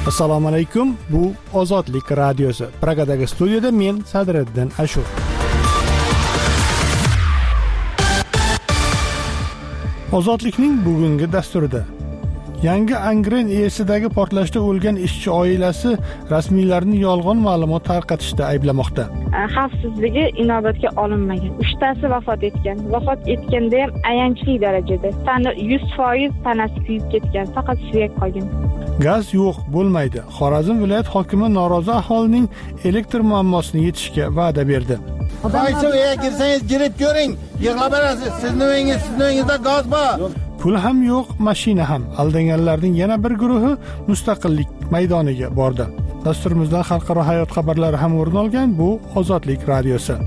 Assalomu alaykum. Bu Ozodlik radiosi. Pragadagi studiyada men Sadriddin Ashur. Ozodlikning bugungi dasturida yangi Angren ESidagi portlashda o'lgan ishchi oilasi rasmiylarni yolg'on ma'lumot tarqatishda ayblamoqda. Xavfsizligi inobatga olinmagan. 3tasi vafot etgan. Vafot etganda ham ayanchli darajada. Tani 100% tanasi kuyib ketgan, faqat suyak qolgan. Gaz yo'q bo'lmaydi. Xorazm viloyat hokimi norozi aholining elektr muammosini yechishga va'da berdi. Qaysi uyga kirsangiz girib ko'ring, yig'lab berasiz. Sizning uyingizda gaz bor. Pul ham yo'q, mashina ham. Aldanganlarning yana bir guruhi Mustaqillik maydoniga bordi. Dasturimizdan xalqaro hayot xabarlari ham o'rin olgan. Bu Ozodlik radiosi.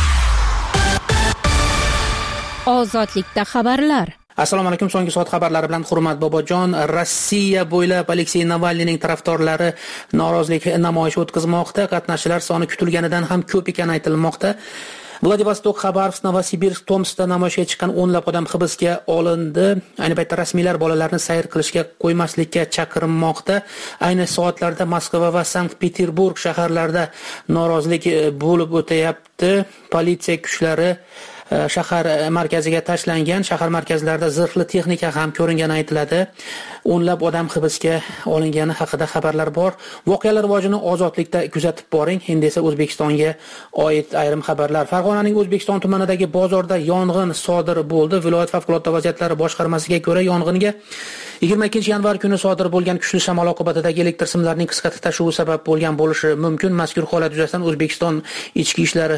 Ozodlikda xabarlar. Assalomu alaykum. So'nggi soat xabarlari bilan Hurmat Bobojon. Rossiya bo'ylab Aleksey Navalniyning tarafdorlari norozilik namoyishi o'tkazmoqda. Qatnashchilar soni kutilganidan ham ko'p ekani aytilmoqda. Vladivostok, Xabarovsk, Novosibirsk, Tomskda namoyishga chiqqan o'nlab odam hibsga olindi. Ayni paytda rasmiylar bolalarni sayr qilishga qo'ymaslikka chaqirmoqda. Ayni soatlarda Moskva va Sankt-Peterburg shaharlarida norozilik bo'lib o'tayapti. Politsiya kuchlari shahar markaziga tashlangan. Shahar markazlarida zirhli texnika ham ko'ringani aytiladi. O'nlab odam hibsga olingani haqida xabarlar bor. Voqealar rivojini Ozodlikda kuzatib boring. Endi esa O'zbekistonga oid ayrim xabarlar. Farg'onaning O'zbekiston tumanidagi bozorda yong'in sodir bo'ldi. Viloyat favqulodda vaziyatlar boshqarmasiga ko'ra yong'inga 22-yanvar kuni sodir bo'lgan kuchli shamol oqibatidagi elektr simlarining qisqa tutashuvi sabab bo'lgan bo'lishi mumkin. Mazkur holat yuzasidan O'zbekiston Ichki ishlar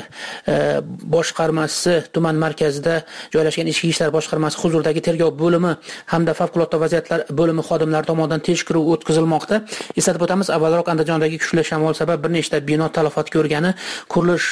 boshqarmasi tuman markazida joylashgan Ichki ishlar boshqarmasi huzuridagi tergov bo'limi hamda favqulodda vaziyatlar bo'limi xodimlari tomonidan tekshiruv o'tkazilmoqda. Eslatib o'tamiz, avvalroq Andijondagi kuchli shamol sabab bir nechta bino talafot ko'rgani, qurilish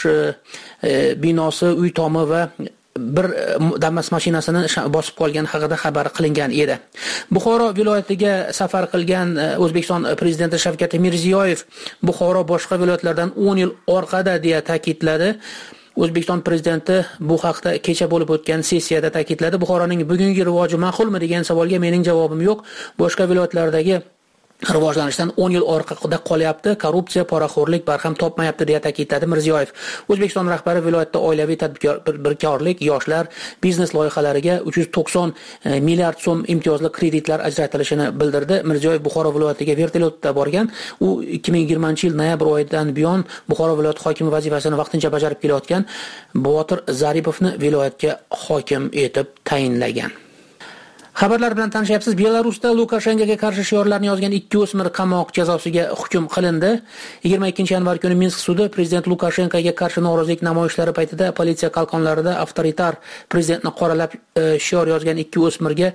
binosi, uy tomi va bir Damas mashinasini bosib qolgan haqida xabar qilingan edi. Buxoro viloyatiga safar qilgan O'zbekiston prezidenti Shavkat Mirziyoyev Buxoro boshqa viloyatlardan 10 yil orqada deya ta'kidladi. O'zbekiston prezidenti bu haqda kecha bo'lib o'tgan sessiyada ta'kidladi. Buxoroning bugungi rivoji ma'qulmi degan savolga mening javobim yo'q. Boshqa viloyatlardagi rivojlanishdan 10 yil orqada qolyapti. Korrupsiya, poraxo'rlik barham topmayapti deya ta'kidladi Mirziyoyev. O'zbekiston rahbari viloyatda oilaviy tadbirkorlik, yoshlar, biznes loyihalariga 390 milliard so'm imtiyozli kreditlar ajratilishini bildirdi. Mirziyoyev Buxoro viloyatiga vertolyotda borgan. U 2020-yil noyabr oyidan buyon Buxoro viloyati hokimi vazifasini vaqtincha bajarib kelayotgan Botir Zaripovni viloyatga hokim etib tayinlagan. Xabarlar bilan tanishyapsiz. Belarusda Lukashenkoga qarshi shiorlarni yozgan 2 o'smir qamoq jazosiga hukm qilindi. 22-yanvar kuni Minsk sudi prezident Lukashenkoga qarshi norozilik namoyishlari paytida politsiya qalqonlarida avtoritar prezidentni qoralab shior yozgan 2 o'smirga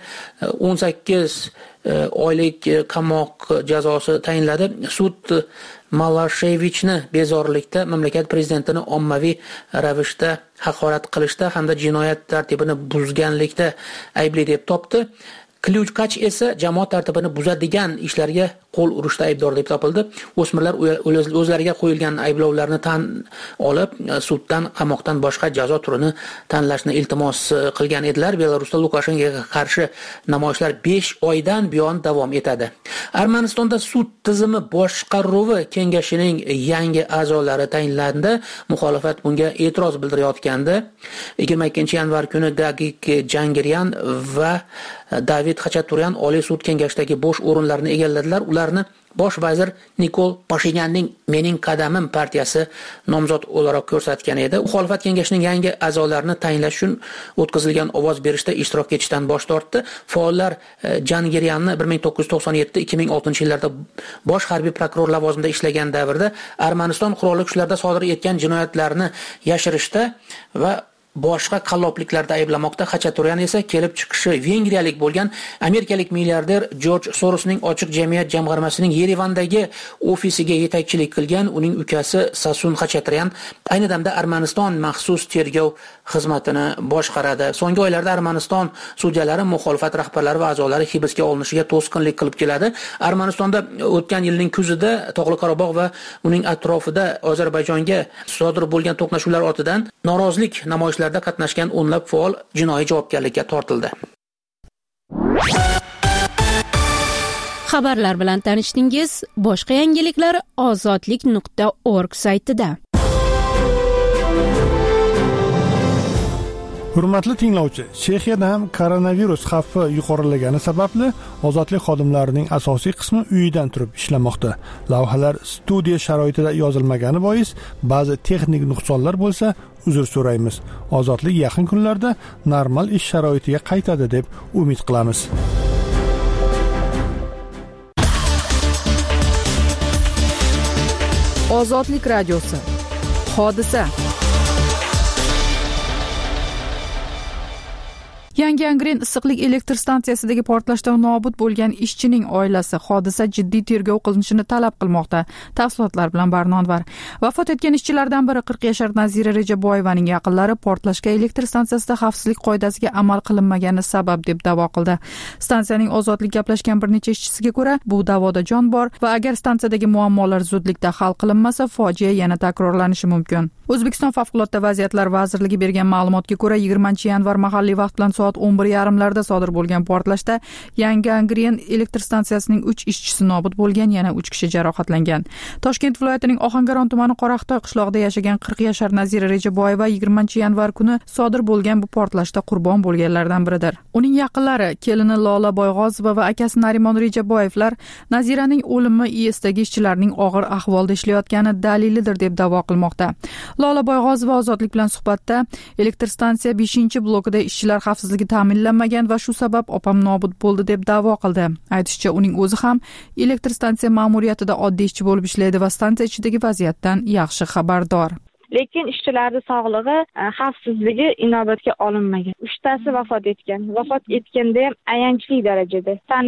18 oylik qamoq jazosi tayinladi. Sud Malashevichni bezorilikda, mamlakat prezidentini ommaviy ravishda haqorat qilishda hamda jinoyat tartibini buzganlikda aybli deb topdi. Klyuchkach esa jamoat tartibini buzadigan ishlarga qo'l urishda aybdor deb topildi. O'smirlar o'zlariga qo'yilgan ayblovlarni tan olib, suddan qamoqdan boshqa jazo turini tanlashni iltimos qilgan edilar. Belarusda Lukashenkoga qarshi namoyishlar 5 oydan buyon davom etadi. Armanistonda sud tizimi boshqaruvi kengashining yangi a'zolari tayinlandi. Muxolifat bunga e'tiroz bildirayotgandi. 22-yanvar kuni Gagik Jangiryan va David Xachaturyan Oliy sud kengashidagi bo'sh o'rinlarni egalladilar. Ularni bosh vazir Nikol Pashinyanning Mening qadamim partiyasi nomzod o'laroq ko'rsatgan edi. Muxolifat kengashining yangi a'zolarini tayinlash uchun o'tkazilgan ovoz berishda ishtirok etishdan bosh tortdi. Faollar Jangiryanni 1997-2006 yillarda bosh harbiy prokuror lavozimida ishlagan davrda Armaniston qurolli kuchlarida sodir etgan jinoyatlarni yashirishda va boshqa qallobliklarda ayblamoqda. Xachaturyan esa kelib chiqishi vengriyalik bo'lgan amerikalik milliarder George Sorosning ochiq jamiyat jamg'armasining Yerevandagi ofisiga yetakchilik qilgan. Uning ukasi Sasun Xachaturyan ayni damda Armaniston maxsus tergov xizmatini boshqaradi. So'nggi oylarda Armaniston sudyalari muxolifat rahbarlari va a'zolari hibsga olinishiga to'sqinlik qilib keladi. Armanistonda o'tgan yilning kuzida Tog'li Qorabog' va uning atrofida Ozarbayjonga sodir bo'lgan to'qnashuvlar ortidan norozilik namoyishlarida qatnashgan o'nlab faol jinoiy javobgarlikka tortildi. Xabarlar bilan tanishdingiz. Boshqa yangiliklar ozodlik.org saytida. Hurmatli tinglovchi, Chexiyada ham koronavirus xavfi yuqorilagani sababli ozodlik xodimlarining asosiy qismi uyidan turib ishlamoqda. Lavhalar studiya sharoitida yozilmagani bois ba'zi texnik nuqsonlar bo'lsa, uzr so'raymiz. Ozodlik yaqin kunlarda normal ish sharoitiga qaytadi deb umid qilamiz. Ozodlik radiosi. Hodisa. Yangi Angren issiqlik elektr stansiyasidagi portlashdan nobud bo'lgan ishchining oilasi hodisa jiddiy tergov qilinishini talab qilmoqda. Tafsilotlar bilan Barnonvar. Vafot etgan ishchilardan biri 40 yashar Nazira Rejaboyevaning yaqinlari portlashga elektr stansiyasida xavfsizlik qoidasiga amal qilinmagani sabab deb da'vo qildi. Stansiyaning ozodlik gaplashgan bir necha ishchisiga ko'ra, bu da'voda jon bor va agar stansiyadagi muammolar zudlikda hal qilinmasa, fojia yana takrorlanishi mumkin. O'zbekiston Favqulodda vaziyatlar vazirligi bergan ma'lumotga ko'ra, 20-yanvar mahalliy vaqt bilan soat 11:30larda sodir bo'lgan portlashda Yangi Angren elektr stansiyasining 3 ishchisi nobud bo'lgan, yana 3 kishi jarohatlangan. Toshkent viloyatining Ohangaron tumani Qoraqtoy qishlog'ida yashagan 40 yashar Nazira Rejaboyeva 20-yanvar kuni sodir bo'lgan bu portlashda qurbon bo'lganlardan biridir. Uning yaqinlari, kelini Lola Boyg'ozova va akasi Narimon Rejaboyevlar Naziraning o'limi ISdagi ishchilarning og'ir ahvolda ishlayotgani dalilidir deb da'vo qilmoqda. Lola Boyg'ozova Ozodlik bilan suhbatda elektr stansiya 5-blokida ishchilar xavfsizligi ta'minlanmagan va shu sabab opam nobud bo'ldi deb da'vo qildi. Aytishicha, uning o'zi ham elektr stansiya ma'muriyatida oddiy ishchi bo'lib ishlaydi va stansiya ichidagi vaziyatdan yaxshi xabardor. Lekin ishchilarning sog'lig'i, xavfsizligi inobatga olinmagan. 3tasi vafot etgan. Vafot etganda ham ayanchli darajada.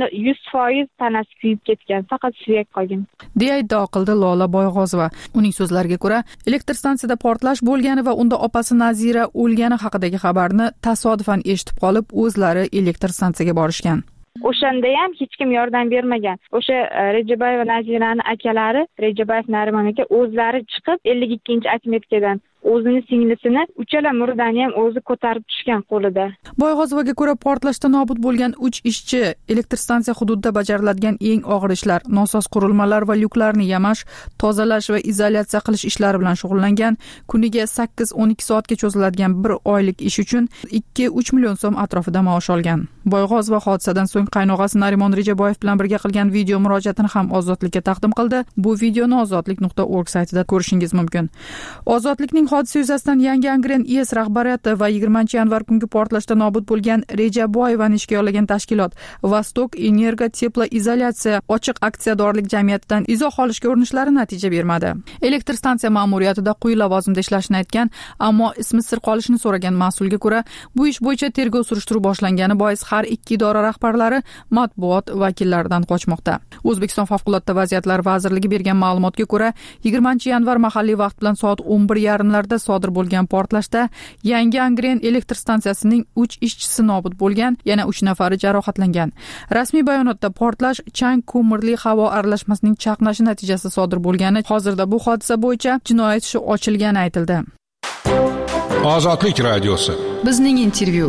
100% tanasi kuyib ketgan, faqat suyak qolgan. deya iddao qildi Lola Boyg'ozova. Uning so'zlariga ko'ra, elektr stansiyada portlash bo'lgani va unda opasi Nazira o'lgani haqidagi xabarni tasodifan eshitib qolib, o'zlari elektr stansiyaga borishgan. O'shanda ham hech kim yordam bermagan. O'sha Rejaboyeva Naziraning akalari, Rejaboyev Narimon aka o'zlari chiqib 52-atmetkadan o'zini singlisini uchala murdani ham o'zi ko'tarib tushgan qo'lida. Boyg'ozovaga ko'ra, portlashda nobud bo'lgan 3 ishchi elektr stansiya hududida bajariladigan eng og'ir ishlar, nosoz qurilmalar va lyuklarni yamash, tozalash va izolyatsiya qilish ishlari bilan shug'ullangan. Kuniga 8-12 soatga cho'ziladigan bir oylik ish uchun 2-3 million so'm atrofida maosh olgan. Boyg'ozova hodisadan so'ng qaynog'asi Narimon Rejaboyev bilan birga qilgan video murojaatini ham Ozodlikka taqdim qildi. Bu videoni ozodlik.org saytida ko'rishingiz mumkin. Ozodlikning hodisa yuzasidan Yangi Angren IS rahbariyati va 20-yanvar kungi portlashda nobud bo'lgan Rejaboyevani ishga olgan tashkilot Vostok Energo Teplo Izolyatsiya ochiq aksiyadorlik jamiyatidan izoh olishga urinishlari natija bermadi. Elektr stansiya ma'muriyatida quyi lavozimda ishlashini aytgan, ammo ismi sir qolishini so'ragan mas'ulga ko'ra, bu ish bo'yicha tergov surishtiruv boshlangani bois har ikki idora rahbarlari matbuot vakillaridan qochmoqda. O'zbekiston Favqulodda vaziyatlar vazirligi bergan ma'lumotga ko'ra, 20-yanvar mahalliy vaqt bilan soat 11:30larda sodir bo'lgan portlashda Yangi Angren elektr stansiyasining 3 ishchisi nobud bo'lgan, yana 3 nafari jarohatlangan. Rasmiy bayonotda portlash chang ko'mirli havo aralashmasining chaqnashi natijasida sodir bo'lgani, hozirda bu hodisa bo'yicha jinoyat ishi ochilgani aytildi. Ozodlik radiosi. Bizning intervyu.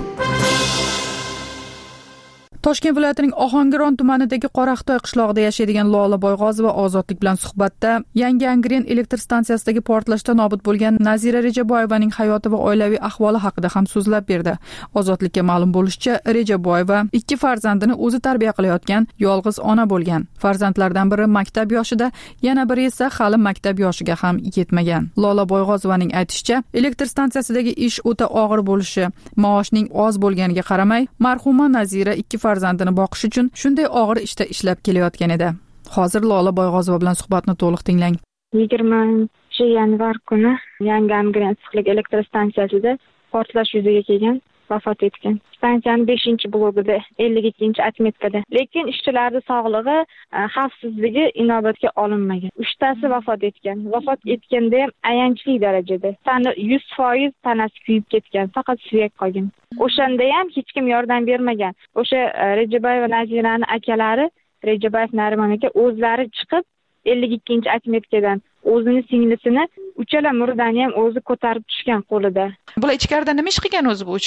Toshkent viloyatining Ohangaron tumanidagi Qoraqtoy qishlog'ida yashaydigan Lola Boyg'ozova Ozodlik bilan suhbatda Yangi Angren elektr stansiyasidagi portlashda nobud bo'lgan Nazira Rejaboyevaning hayoti va oilaviy ahvoli haqida ham so'zlab berdi. Ozodlikka ma'lum bo'lishicha, Rejaboyeva 2 farzandini o'zi tarbiya qilayotgan yolg'iz ona bo'lgan. Farzandlardan biri maktab yoshida, yana biri esa hali maktab yoshiga ham yetmagan. Lola Boyg'ozovaning aytishicha, elektr stansiyasidagi ish o'ta og'ir bo'lishi, maoshning oz bo'lganiga qaramay, marhuma Nazira 2 farzandini boqish uchun shunday og'ir ishda ishlab kelayotgan edi. Hozir Lola Boyg'ozova bilan suhbatni to'liq tinglang. 20-yanvar kuni Yangi Angren issiqlik elektr stansiyasida portlash yuzaga kelgan, vafot etgan. Stansiyaning 5-blokida, 52-atmetkada. Lekin ishchilarning sog'lig'i, xavfsizligi inobatga olinmagan. 3tasi vafot etgan. Vafot etganda ham ayanchli darajada. 100% tanasi kuyib ketgan, faqat suyak qolgan. O'shanda ham hech kim yordam bermagan. O'sha Rejaboyeva Naziraning akalari, Rejaboyev Narimon aka o'zlari chiqib 52-atmetkadan o'zini singlisini uchala murdani ham o'zi ko'tarib tushgan qo'lida. Bular ichkarida nima ish qilgan o'zi bu 3 kishi?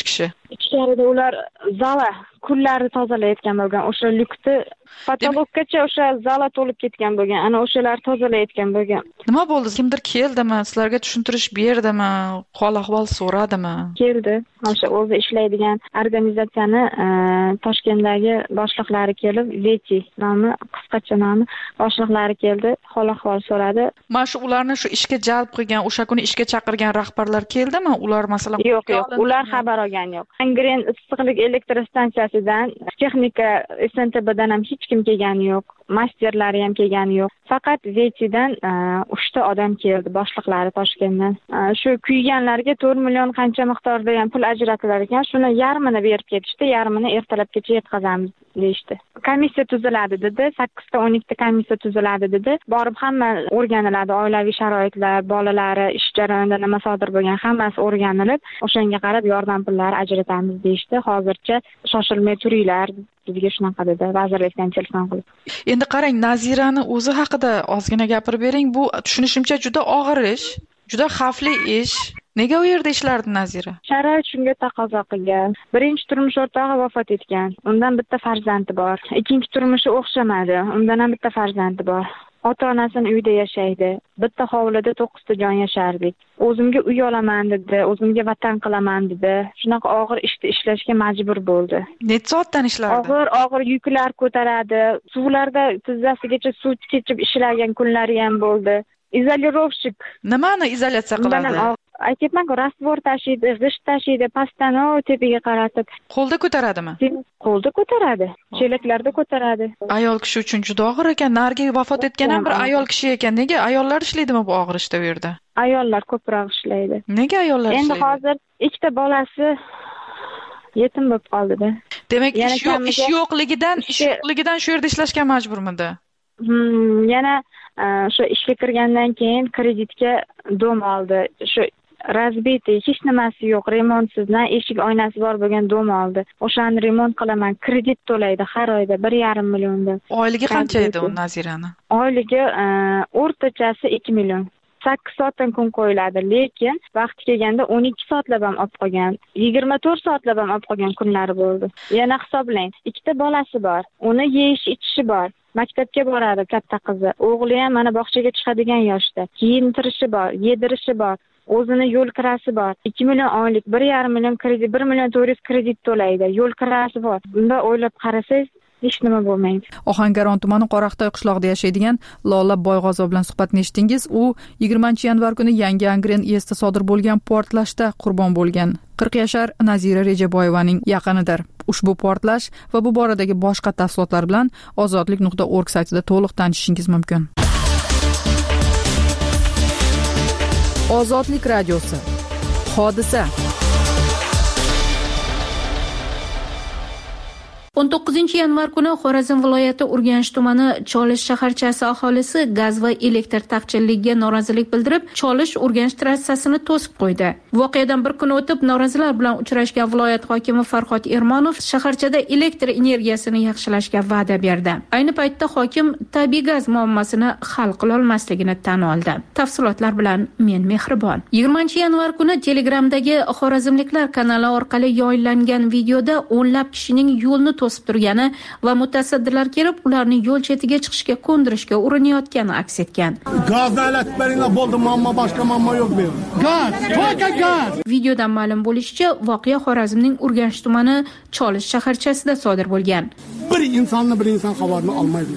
ichkarida ular zala kunlari tozalayotgan bo'lgan, o'sha lyukni patologgacha o'sha zala to'lib ketgan bo'lgan, ana o'shalar tozalayotgan bo'lgan. Nima bo'ldi? Kimdir keldimi? Sizlarga tushuntirish berdimi? Hol ahvol so'radimi? Keldi. O'sha o'zi ishlaydigan organizatsiyani Toshkentdagi boshliqlari kelib, Veti nomi, qisqacha nomi, boshliqlari keldi, hol ahvol so'radi. Mana shu ularni shu ishga jalb qilgan, o'sha kuni ishga chaqirgan rahbarlar keldimi? Ular masalan yo'q, ular xabar olgani yo'q. Angren issiqlik elektr stansiyasidan, texnika SNTBdan ham hech kim kelgani yo'q. Masterlari ham kelgani yo'q. Faqat Vetidan 3 ta odam keldi, boshliqlari Toshkentdan. Shu kuyganlarga 4 million qancha miqdorda ham pul ajratilar ekan, shuni yarmini berib ketishdi, yarmini ertalabgacha yetkazamiz deyishdi. Komissiya tuziladi dedi, 8 ta 12 ta komissiya tuziladi dedi. Borib hamma o'rganiladi, oilaviy sharoitlar, bolalari, ish jarayonida nima sodir bo'lgan, hammasi o'rganilib, o'shanga qarab yordam pullari ajratamiz deyishdi. Hozircha shoshilmay turinglar, bizga shunaqa dedi, vazirlikdan telefon qilib. Endi qarang, Nazirani o'zi haqida ozgina gapirib bering. Bu tushunishimcha juda og'ir ish, juda xavfli ish. Nega u yerda ishlardi Nazira? Sharoit shunga taqozo qilgan. Birinchi turmush o'rtog'i vafot etgan. Undan bitta farzandi bor. Ikkinchi turmushi o'xshamadi. Undan ham bitta farzandi bor. Ota-onasini uyda yashaydi. Bitta hovlida 9 ta jon yashardik. O'zimga uy olaman dedi, o'zimga vatan qilaman dedi. Shunaqa og'ir ishni ishlashga majbur bo'ldi. Necha soatdan ishlardi? Og'ir yuklar ko'taradi. Suvlarda tizzasigacha suv kechib ishlagan kunlari ham bo'ldi. Izolirovshik. Nimani izolyatsiya qiladi? Aytibman-ku, rastvor tashiydi, g'isht tashiydi, pastani tepaga qaratib. Qo'lda ko'taradimi? Qo'lda ko'taradi, chelaklarda ko'taradi. Ayol kishi uchun juda og'ir ekan. Narigi vafot etgan ham bir ayol kishi ekan. Nega ayollar ishlaydimi bu og'ir ishda u yerda? Ayollar ko'proq ishlaydi. Nega ayollar ishlaydi? Endi hozir ikkita bolasi yetim bo'lib qoldi-da. Demak, ish yo'qligidan shu yerda ishlashga majburmidi? Yana shu ishga kirgandan keyin kreditga dom oldi. Shu razbiti, hech nimasi yo'q, remontsizdan eshik oynasi bor bo'lgan dom oldi. O'shani remont qilaman, kredit to'laydi har oyda 1,5 milliondan. Oyligi qancha edi u Nazirani? Oyligi o'rtachasi 2 million. 8 soatdan kun qo'yiladi, lekin vaqti kelganda 12 soatlab ham olib qolgan, 24 soatlab ham olib qolgan kunlari bo'ldi. Yana hisoblang, 2 ta bolasi bor, uni yeyish ichishi bor. Maktabga boradi katta qizi, o'g'li ham mana bog'chaga chiqadigan yoshda. Kiyintirishi bor, yedirishi bor, o'zini yo'l kirasi bor. 2 million oylik, 1,5 million kredit, 1 million 400 kredit to'laydi, yo'l kirasi bor. Bunda o'ylab qarasangiz, hech nima bo'lmaydi. Ohangaron tumani Qoraqtoy qishlog'ida yashaydigan Lola Boyg'ozo bilan suhbatni eshitdingiz. U 20-yanvar kuni Yangi Angren Esda sodir bo'lgan portlashda qurbon bo'lgan 40 yashar Nazira Rejaboyevaning yaqinidir. Ushbu portlash va bu boradagi boshqa tafsilotlar bilan ozodlik.org saytida to'liq tanishishingiz mumkin. Ozodlik radiosi. Hodisa. 19-yanvar kuni Xorazm viloyati Urganch tumani Cholish shaharchasi aholisi gaz va elektr taqchilligiga norozilik bildirib, Cholish Urganch trassasini to'sib qo'ydi. Voqeadan bir kun o'tib norozilar bilan uchrashgan viloyat hokimi Farhod Ermonov shaharchada elektr energiyasini yaxshilashga va'da berdi. Ayni paytda hokim tabiiy gaz muammosini hal qila olmasligini tan oldi. Tafsilotlar bilan men Mehribon. 20-yanvar kuni Telegramdagi Xorazmliklar kanali orqali yoyillangan videoda o'nlab kishining yo'lni to'sib turgani va mutasaddilar kelib ularni yo'l chetiga chiqishga ko'ndirishga urinayotgani aks etgan. Gazni alatib beringlar, bo'ldi, muammo boshqa muammo yo'q bu. Gaz, to'ka gaz. Videodan ma'lum bo'lishicha, voqea Xorazmning Urganch tumani Cholish shaharchasida sodir bo'lgan. Bir inson xabarini olmaydi.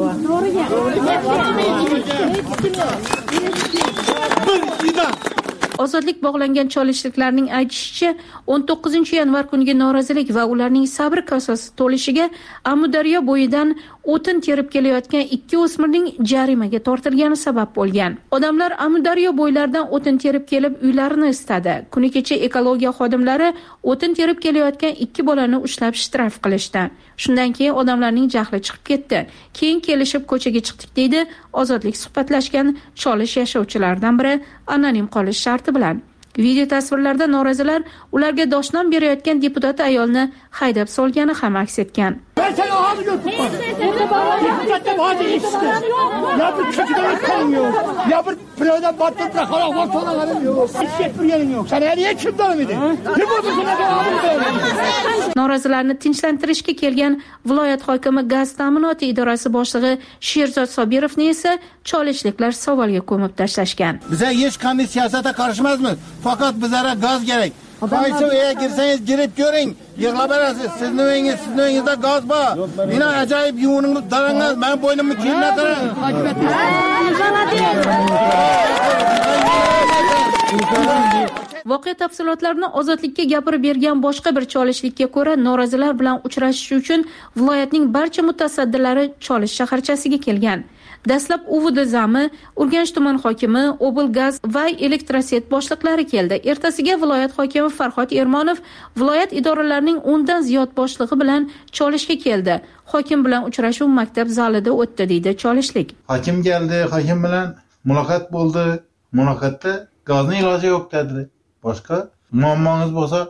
Ozodlik bog'langan cholishliklarning aytishicha, 19-yanvar kuniga norozilik va ularning sabr kosasi to'lishiga Amudaryo bo'yidan o'tin terib kelayotgan 2 o'smirning jarimaga tortilgani sabab bo'lgan. Odamlar Amudaryo bo'ylaridan o'tin terib kelib uylarini isitadi. Kuni kecha ekologiya xodimlari o'tin terib kelayotgan 2 bolani ushlab shtraf qilishdi. Shundan keyin odamlarning jahli chiqib ketdi. Keyin kelishib ko'chaga chiqdik deydi Ozodlik suhbatlashgan Cholish yashovchilaridan biri anonim qolish sharti bilan. Video tasvirlarda norozilar ularga doshnom berayotgan deputat ayolni haydab solgani ham aks etgan. hadi işte. Ya bir köküden kalın yok. Ya bir pilavdan battıkla karak ortadan kalın yok. Hiç bir yerin yok. Sen her yer kimden miydi? Ne buldun sana da aldın. Norozilarni tinchlantirishga kelgan viloyat hokimi gaz ta'minoti idorasi boshlig'i Sherzod Sobirovni esa cholishliklar savolga ko'mib tashlashgan. Bize hiç kanlı siyasete karışmazmız. Fakat bizlere gaz gerek. Kaysı eve girseniz girip görün. Yıkılabilirsiniz. Sizin evinizde gaz var. Yine acayip yoğunluğunuz darınız. Ben boynumu kirletirim. Voqea tafsilotlarini Ozodlikka gapirib bergan boshqa bir cholishlikka ko'ra, norozilar bilan uchrashish uchun viloyatning barcha mutasaddilari Cholish shaharchasiga kelgan. Dastlab UVD zami, Urganch tuman hokimi, Oblgaz va Elektroset boshliqlari keldi. Ertasiga viloyat hokimi Farhod Ermonov viloyat idoralarining 10 dan ziyod boshlig'i bilan Cholishga keldi. Hokim bilan uchrashuv maktab zalida o'tdi, deydi cholishlik. Hokim keldi, hokim bilan muloqot bo'ldi. Muloqotda gazning iloji yo'q dedi. Boshqa muammongiz bo'lsa,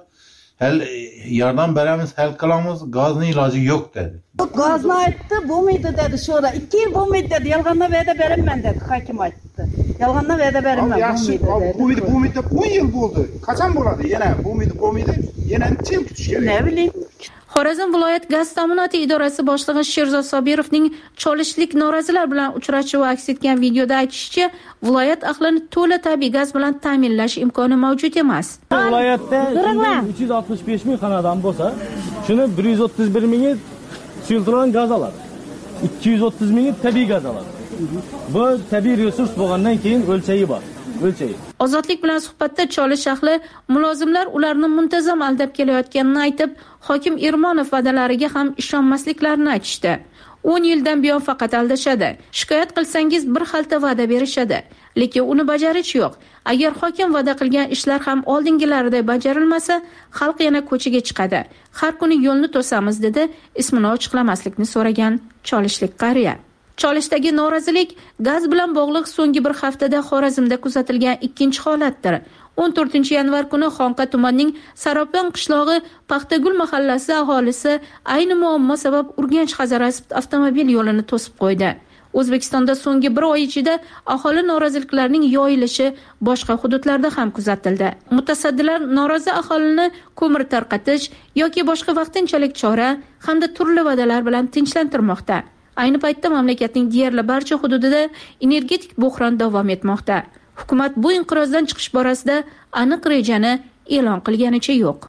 yordam beramiz, hal qilamiz, gazning iloji yo'q dedi. Gazni aytdi, bo'lmaydi dedi. Şurada 2 yil bo'lmaydi dedi. Yolg'ondan va'da beraman dedi. Hokim aytdi. Yolg'ondan va'da beraman, bo'lmaydi. Bo'lmaydi, 10 yil bo'ldi. Qachon bo'ladi? Yana bo'lmaydi. Yana necha yil kutish kerak? Ne bileyim. Xorazm viloyat gaz ta'minoti idorasi boshlig'i Sherzod Sobirovning cholishlik norozilar bilan uchrashuvi aks etgan videoda aytishicha, viloyat ahlini to'la tabiiy gaz bilan ta'minlash imkoni mavjud emas. Viloyatda 365 ming xonadon bo'lsa, shuni 131 mingi suyultirilgan gaz oladi. 230 mingi tabiiy gaz oladi. Bu tabiiy resurs bo'lgandan keyin o'lchayi bor. Ozodlik bilan suhbatda Cholish ahli mulozimlar ularni muntazam aldab kelayotganini aytib, hokim Ermonov va'dalariga ham ishonmasliklarini aytishdi. 10 yildan buyon faqat aldashadi. Shikoyat qilsangiz bir xalta va'da berishadi, lekin uni bajarish yo'q. Agar hokim va'da qilgan ishlar ham oldingilaridek bajarilmasa, xalq yana ko'chaga chiqadi. Har kuni yo'lni to'samiz, dedi ismini ochiqlamaslikni so'ragan cholishlik qariya. Cholishdagi norozilik gaz bilan bog'liq so'nggi bir haftada Xorazmda kuzatilgan ikkinchi holatdir. 14 yanvar kuni Xonqa tumanining Saropyon qishlog'i Paxtagul mahallasi aholisi ayni muammo sabab Urganch-Hazorasp avtomobil yo'lini to'sib qo'ydi. O'zbekistonda so'nggi bir oy ichida aholi noroziliklarining yoyilishi boshqa hududlarda ham kuzatildi. Mutasaddilar norozi aholini ko'mir tarqatish yoki boshqa vaqtinchalik chora hamda turli va'dalar bilan tinchlantirmoqda. Ayni paytda mamlakatning deyarli barcha hududida energetik bo'hron davom etmoqda. Hukumat bu inqirozdan chiqish borasida aniq rejani e'lon qilganicha yo'q.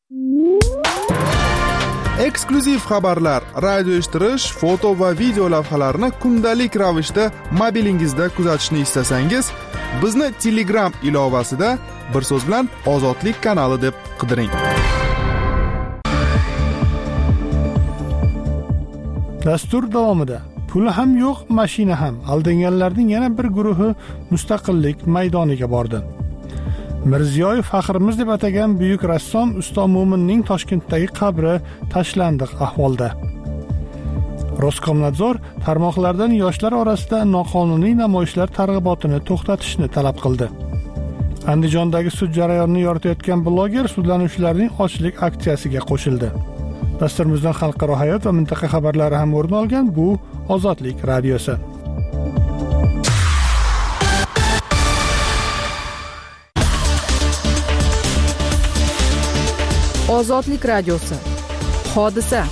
Eksklyuziv xabarlar, radio eshittirish, foto va video lavhalarni kundalik ravishda mobilingizda kuzatishni istasangiz, bizni Telegram ilovasida bir so'z bilan Ozodlik kanali deb qidiring. Dastur davomida puli ham yo'q, mashina ham. Aldanganlarning yana bir guruhi mustaqillik maydoniga bordi. Mirziyoyev faxrimiz deb atagan buyuk rassom Usto Mo'minning Toshkentdagi qabri tashlandiq ahvolda. Roskomnadzor tarmoqlardan yoshlar orasida noqonuniy namoyishlar targ'ibotini to'xtatishni talab qildi. Andijondagi sud jarayonini yoritayotgan bloger sudlanuvchilarning ochlik aksiyasiga qo'shildi. Dasturimizdan xalqaro hayot va mintaqa xabarlari ham o'rin olgan bu Ozodlik radiosi. Ozodlik radiosi. Hodisa.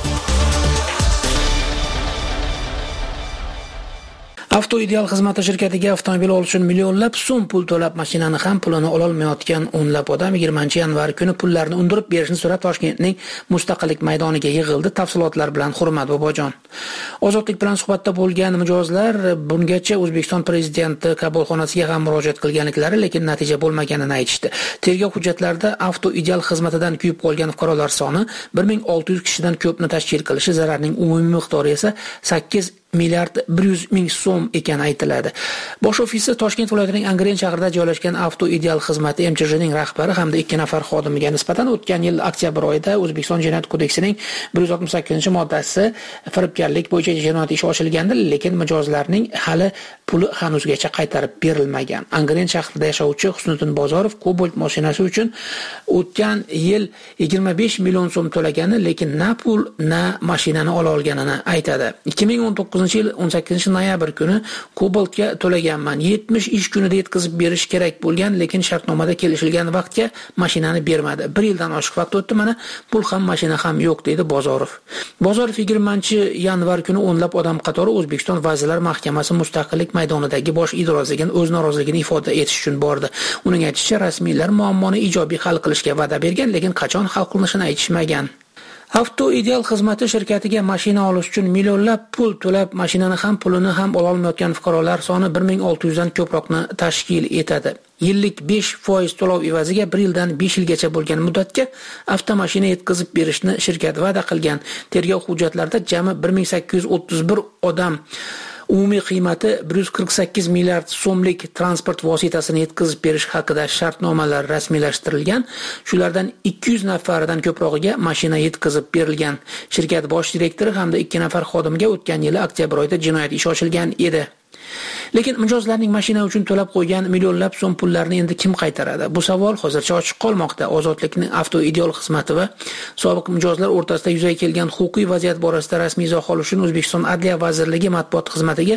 Avtoideal xizmati shirkatiga avtomobil olish uchun millionlab so'm pul to'lab, mashinani ham pulini ola olmayotgan o'nlab odam 20-yanvar kuni pullarni undirib berishni so'rab Toshkentning Mustaqillik maydoniga yig'ildi. Tafsilotlar bilan Hurmat Bobojon. Ozodlik bilan suhbatda bo'lgan mijozlar bungacha O'zbekiston prezidenti qabulxonasiga ham murojaat qilganliklari, lekin natija bo'lmaganini aytishdi. Tergov hujjatlarida avtoideal xizmatidan kuyib qolgan fuqarolar soni 1600 kishidan ko'pni tashkil qilishi, zararning umumiy miqdori esa 8 milliard 100 ming so'm ekani aytiladi. Bosh ofisi Toshkent viloyatining Angren shahrida joylashgan Avtoideal xizmati MCJning rahbari hamda 2 nafar xodimiga nisbatan o'tgan yil oktyabr oyida O'zbekiston Jinoyat kodeksining 168-moddasi firibgarlik bo'yicha jinoyat ishi ochilgandi, lekin mijozlarning hali puli hanuzgacha qaytarib berilmagan. Angren shahrida yashovchi Husniddin Bozorov Cobalt mashinasi uchun o'tgan yil 25 million so'm to'lagani, lekin na pul, na mashinani ola olganini aytadi. 2019 2009-yil 18-noyabr kuni Cobaltga to'laganman. 70 ish kunida yetkazib berish kerak bo'lgan, lekin shartnomada kelishilgan vaqtga mashinani bermadi. 1 yildan oshiq vaqt o'tdi, mana pul ham mashina ham yo'q, deydi Bozorov. Bozorov 20-yanvar kuni o'nlab odam qatori O'zbekiston Vazirlar Mahkamasi Mustaqillik maydonidagi bosh idorasiga o'z noroziligini ifoda etish uchun bordi. Uning aytishicha, rasmiylar muammoni ijobiy hal qilishga va'da bergan, lekin qachon hal qilinishini aytishmagan. Avto Ideal xizmati shirkatiga mashina olish uchun millionlab pul to'lab, mashinani ham pulini ham ola olmayotgan fuqarolar soni 1600 dan ko'proqni tashkil etadi. Yillik 5% to'lov evaziga 1 yildan 5 yilgacha bo'lgan muddatga avtomashina yetkazib berishni shirkat va'da qilgan. Tergov hujjatlarida jami 1831 odam umumiy qiymati 148 milliard so'mlik transport vositasini yetkazib berish haqida shartnomalar rasmiylashtirilgan. Shulardan 200 nafaridan ko'prog'iga mashina yetkazib berilgan. Shirkat bosh direktori hamda 2 nafar xodimga o'tgan yili oktyabr oyida jinoyat ishi ochilgan edi. Lekin mijozlarning mashina uchun to'lab qo'ygan millionlab so'm pullarni endi kim qaytaradi? Bu savol hozircha ochiq qolmoqda. Ozodlikning Avto Ideal xizmati va sobiq mijozlar o'rtasida yuzaga kelgan huquqiy vaziyat borasida rasmiy izoh olish uchun O'zbekiston Adliya vazirligi matbuot xizmatiga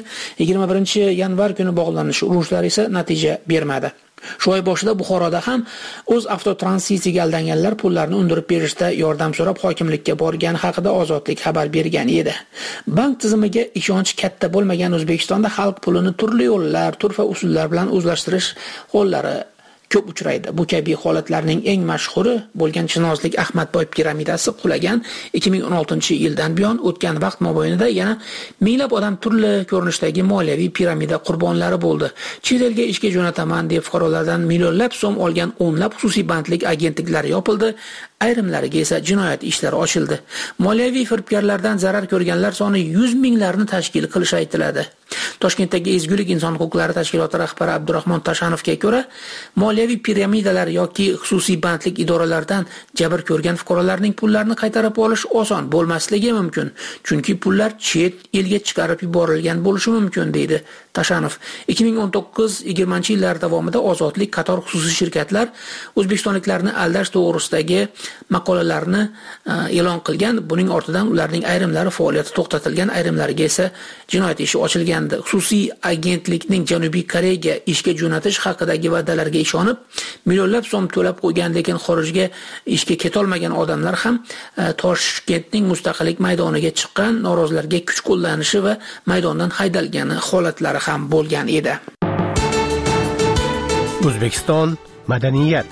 21-yanvar kuni bog'lanish urushlari esa natija bermadi. Shu oy boshida Buxoroda ham o'z avtotranzitiga aldanganlar pullarni undirib berishda yordam so'rab hokimlikka borgani haqida Ozodlik xabar bergan edi. Bank tizimiga ishonch katta bo'lmagan O'zbekistonda xalq pulini turli yo'llar, turfa usullar bilan o'zlashtirish hollari ko'p uchraydi. Bu kabi holatlarning eng mashhuri bo'lgan Chinozlik Ahmadboy piramidasi qulagan 2016-yildan buyon o'tgan vaqt mobaynida yana minglab odam turli ko'rinishdagi moliyaviy piramida qurbonlari bo'ldi. Chet elga ishga jo'nataman deb fuqarolardan millionlab so'm olgan o'nlab xususiy bandlik agentliklari yopildi. Ayrimlariga esa jinoyat ishlari ochildi. Moliyaviy firibgarlardan zarar ko'rganlar soni 100 minglarni tashkil qilishi aytiladi. Toshkentdagi Ezgulik inson huquqlari tashkiloti rahbari Abdurahmon Tashanovga ko'ra, moliyaviy piramidalar yoki xususiy bandlik idoralaridan jabr ko'rgan fuqarolarning pullarini qaytarib olish oson bo'lmasligi mumkin, chunki pullar chet elga chiqarib yuborilgan bo'lishi mumkin, deydi Tashanov. 2019-20 yillar davomida Ozodlik qator xususiy shirkatlar o'zbekistonliklarni aldash to'g'risidagi maqolalarni e'lon qilgan. Buning ortidan ularning ayrimlari faoliyati to'xtatilgan, ayrimlariga esa jinoyat ishi ochilgan. Xususiy agentlikning Janubiy Koreyaga ishga jo'natish haqidagi va'dalarga ishonib, millionlab so'm to'lab qo'ygan, lekin xorijga ishga ketolmagan odamlar ham Toshkentning Mustaqillik maydoniga chiqqan, norozilarga kuch qo'llanishi va maydondan haydalgani holatlari ham bo'lgan edi. O'zbekiston madaniyat.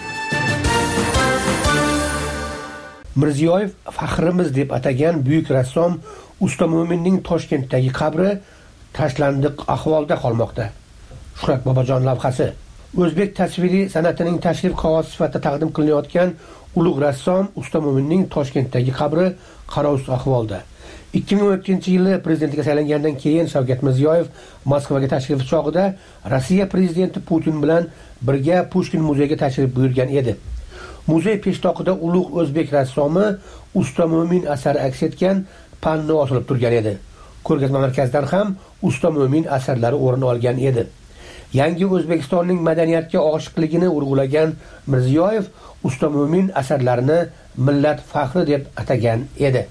Mirziyoyev faxrimiz deb atagan buyuk rassom Usta Mo'minning Toshkentdagi qabri tashlandiq ahvolda qolmoqda. Shuhrat Bobojon lavhasi. O'zbek tasviriy san'atining tashrif qog'ozi sifatida taqdim qilinayotgan ulug' rassom Usta Mo'minning Toshkentdagi qabri qarovsiz ahvolda. 2012-yili prezidentga saylangandan keyin Shavkat Mirziyoyev Moskvaga tashrif chog'ida Rossiya prezidenti Putin bilan birga Pushkin muzeyiga tashrif buyurgan edi. Muzey peshtoqida ulug' o'zbek rassomi Usta Mo'min asari aks etgan panno osilib turgan edi. Ko'rgazma markazidan ham Usta Mo'min asarlari o'rin olgan edi. Yangi O'zbekistonning madaniyatga oshiqligini urg'ulagan Mirziyoyev Usta Mo'min asarlarini millat faxri deb atagan edi.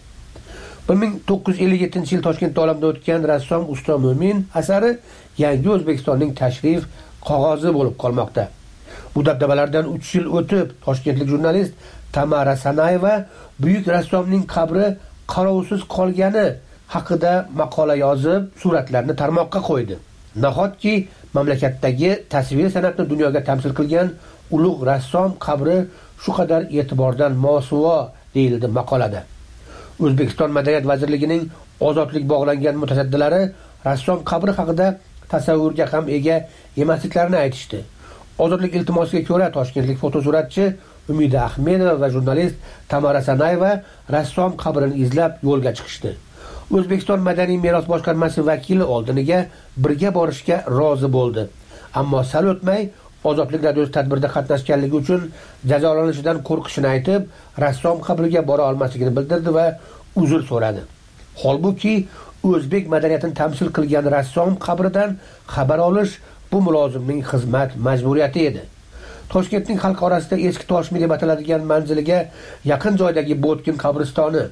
1957-yil Toshkentda olamdan o'tgan rassom Usta Mo'min asari yangi O'zbekistonning tashrif qog'ozi bo'lib qolmoqda. Bu dabdabalardan 3 yil o'tib, toshkentlik jurnalist Tamara Sanayeva buyuk rassomning qabri qarovsiz qolgani haqida maqola yozib, suratlarni tarmoqqa qo'ydi. Nahotki mamlakatdagi tasvir san'atni dunyoga tamsil qilgan ulug' rassom qabri shu qadar e'tibordan mosuvo, deyildi maqolada. O'zbekiston Madaniyat vazirligining ozodlik bog'langan mutasaddilari rassom qabri haqida tasavvurga ham ega emasliklarini aytishdi. Ozodlik iltimosiga ko'ra toshkentlik fotosuratchi Umida Ahmedova va jurnalist Tamara Sanayeva rassom qabrini izlab yo'lga chiqishdi. O'zbekiston Madaniy meros boshqarmasi vakili oldiniga birga borishga rozi bo'ldi. Ammo sal o'tmay Ozodlik radiosi tadbirda qatnashganligi uchun jazolanishidan qo'rqishini aytib, rassom qabriga bora olmasligini bildirdi va uzr so'radi. Holbuki o'zbek madaniyatini tamsil qilgan rassom qabridan xabar olish bu mulozimning xizmat majburiyati edi. Toshkentning xalq orasida eski Toshmi deb ataladigan manziliga yaqin joydagi Botkin qabristoni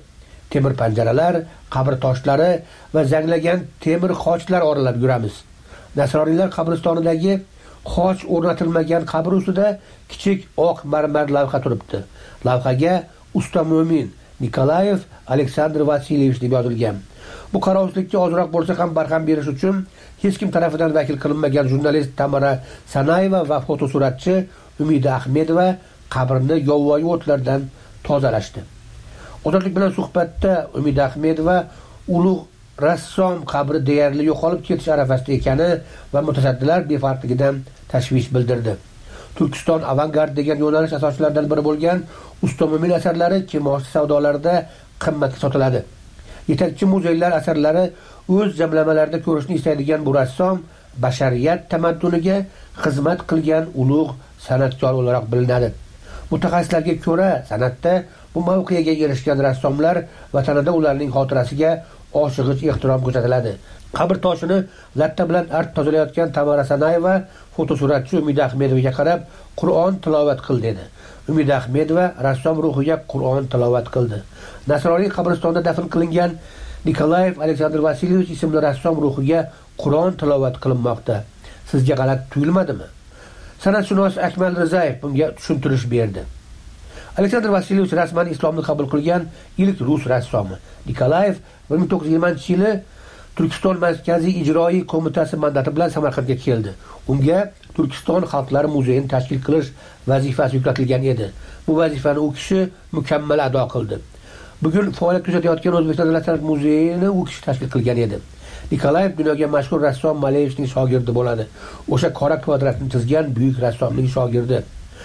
temir panjaralar, qabr toshlari va zanglagan temir xochlar oralab yuramiz. Nasroniylar qabristonidagi xoch o'rnatilmagan qabr ustida kichik oq marmar lavha turibdi. Lavhaga usta mo'min Nikolayev Aleksandr Vasilyevich deb yozilgan. Bu qarovsizlikka ozroq bo'lsa ham barham berish uchun hech kim tomonidan vakil qilinmagan jurnalist Tamara Sanayeva va fotosuratchi Umida Ahmedova qabrni yovvoyi o'tlardan tozalashdi. Ozodlik bilan suhbatda Umida Ahmedova ulug' rassom qabri deyarli yo'qolib ketish arafasida ekani va mutasaddilar befarqligidan tashvish bildirdi. Turkiston avangard degan yo'nalish asoschilaridan biri bo'lgan usta mo'min asarlari kimoshdi savdolarida qimmatga sotiladi. Yetakchi muzeylar asarlari o'z jamlamalarida ko'rishni istaydigan bu rassom bashariyat tamadduniga xizmat qilgan ulug' san'atkor o'laroq bilinadi. Mutaxassislarga ko'ra, san'atda bu mavqega erishgan rassomlar vatanida ularning xotirasiga oshig'ich ehtirom ko'rsatiladi. Qabr toshini latta bilan art tozalayotgan Tamara Sanayeva fotosuratchi Umida Ahmedovaga qarab Qur'on tilovat qil dedi. Umida Ahmedova rassom ruhiga Qur'on tilovat qildi. Nasroniy qabristonida dafn qilingan Nikolayev Aleksandr Vasilyevich ismli rassom ruhiga Qur'on tilovat qilinmoqda. Sizga g'alati tuyulmadimi? San'atshunos Akmal Rizayev bunga tushuntirish berdi. Aleksandr Vasilyevich rasman islomni qabul qilgan ilk rus rassomi. Nikolayev 1920-yili Turkiston Markaziy ijroiy qo'mitasi mandati bilan Samarqandga keldi. Unga Turkiston xalqlari muzeyini tashkil qilish vazifasi yuklatilgan edi. Bu vazifani u kishi mukammal ado qildi. Bugun faoliyat ko'rsatayotgan O'zbekiston davlat san'at muzeyini u kishi tashkil qilgan edi. Nikolayev dunyoga mashhur rassom Maleyevichning shogirdi bo'ladi. O'sha qora kvadratni chizgan buyuk rassomning shogirdi.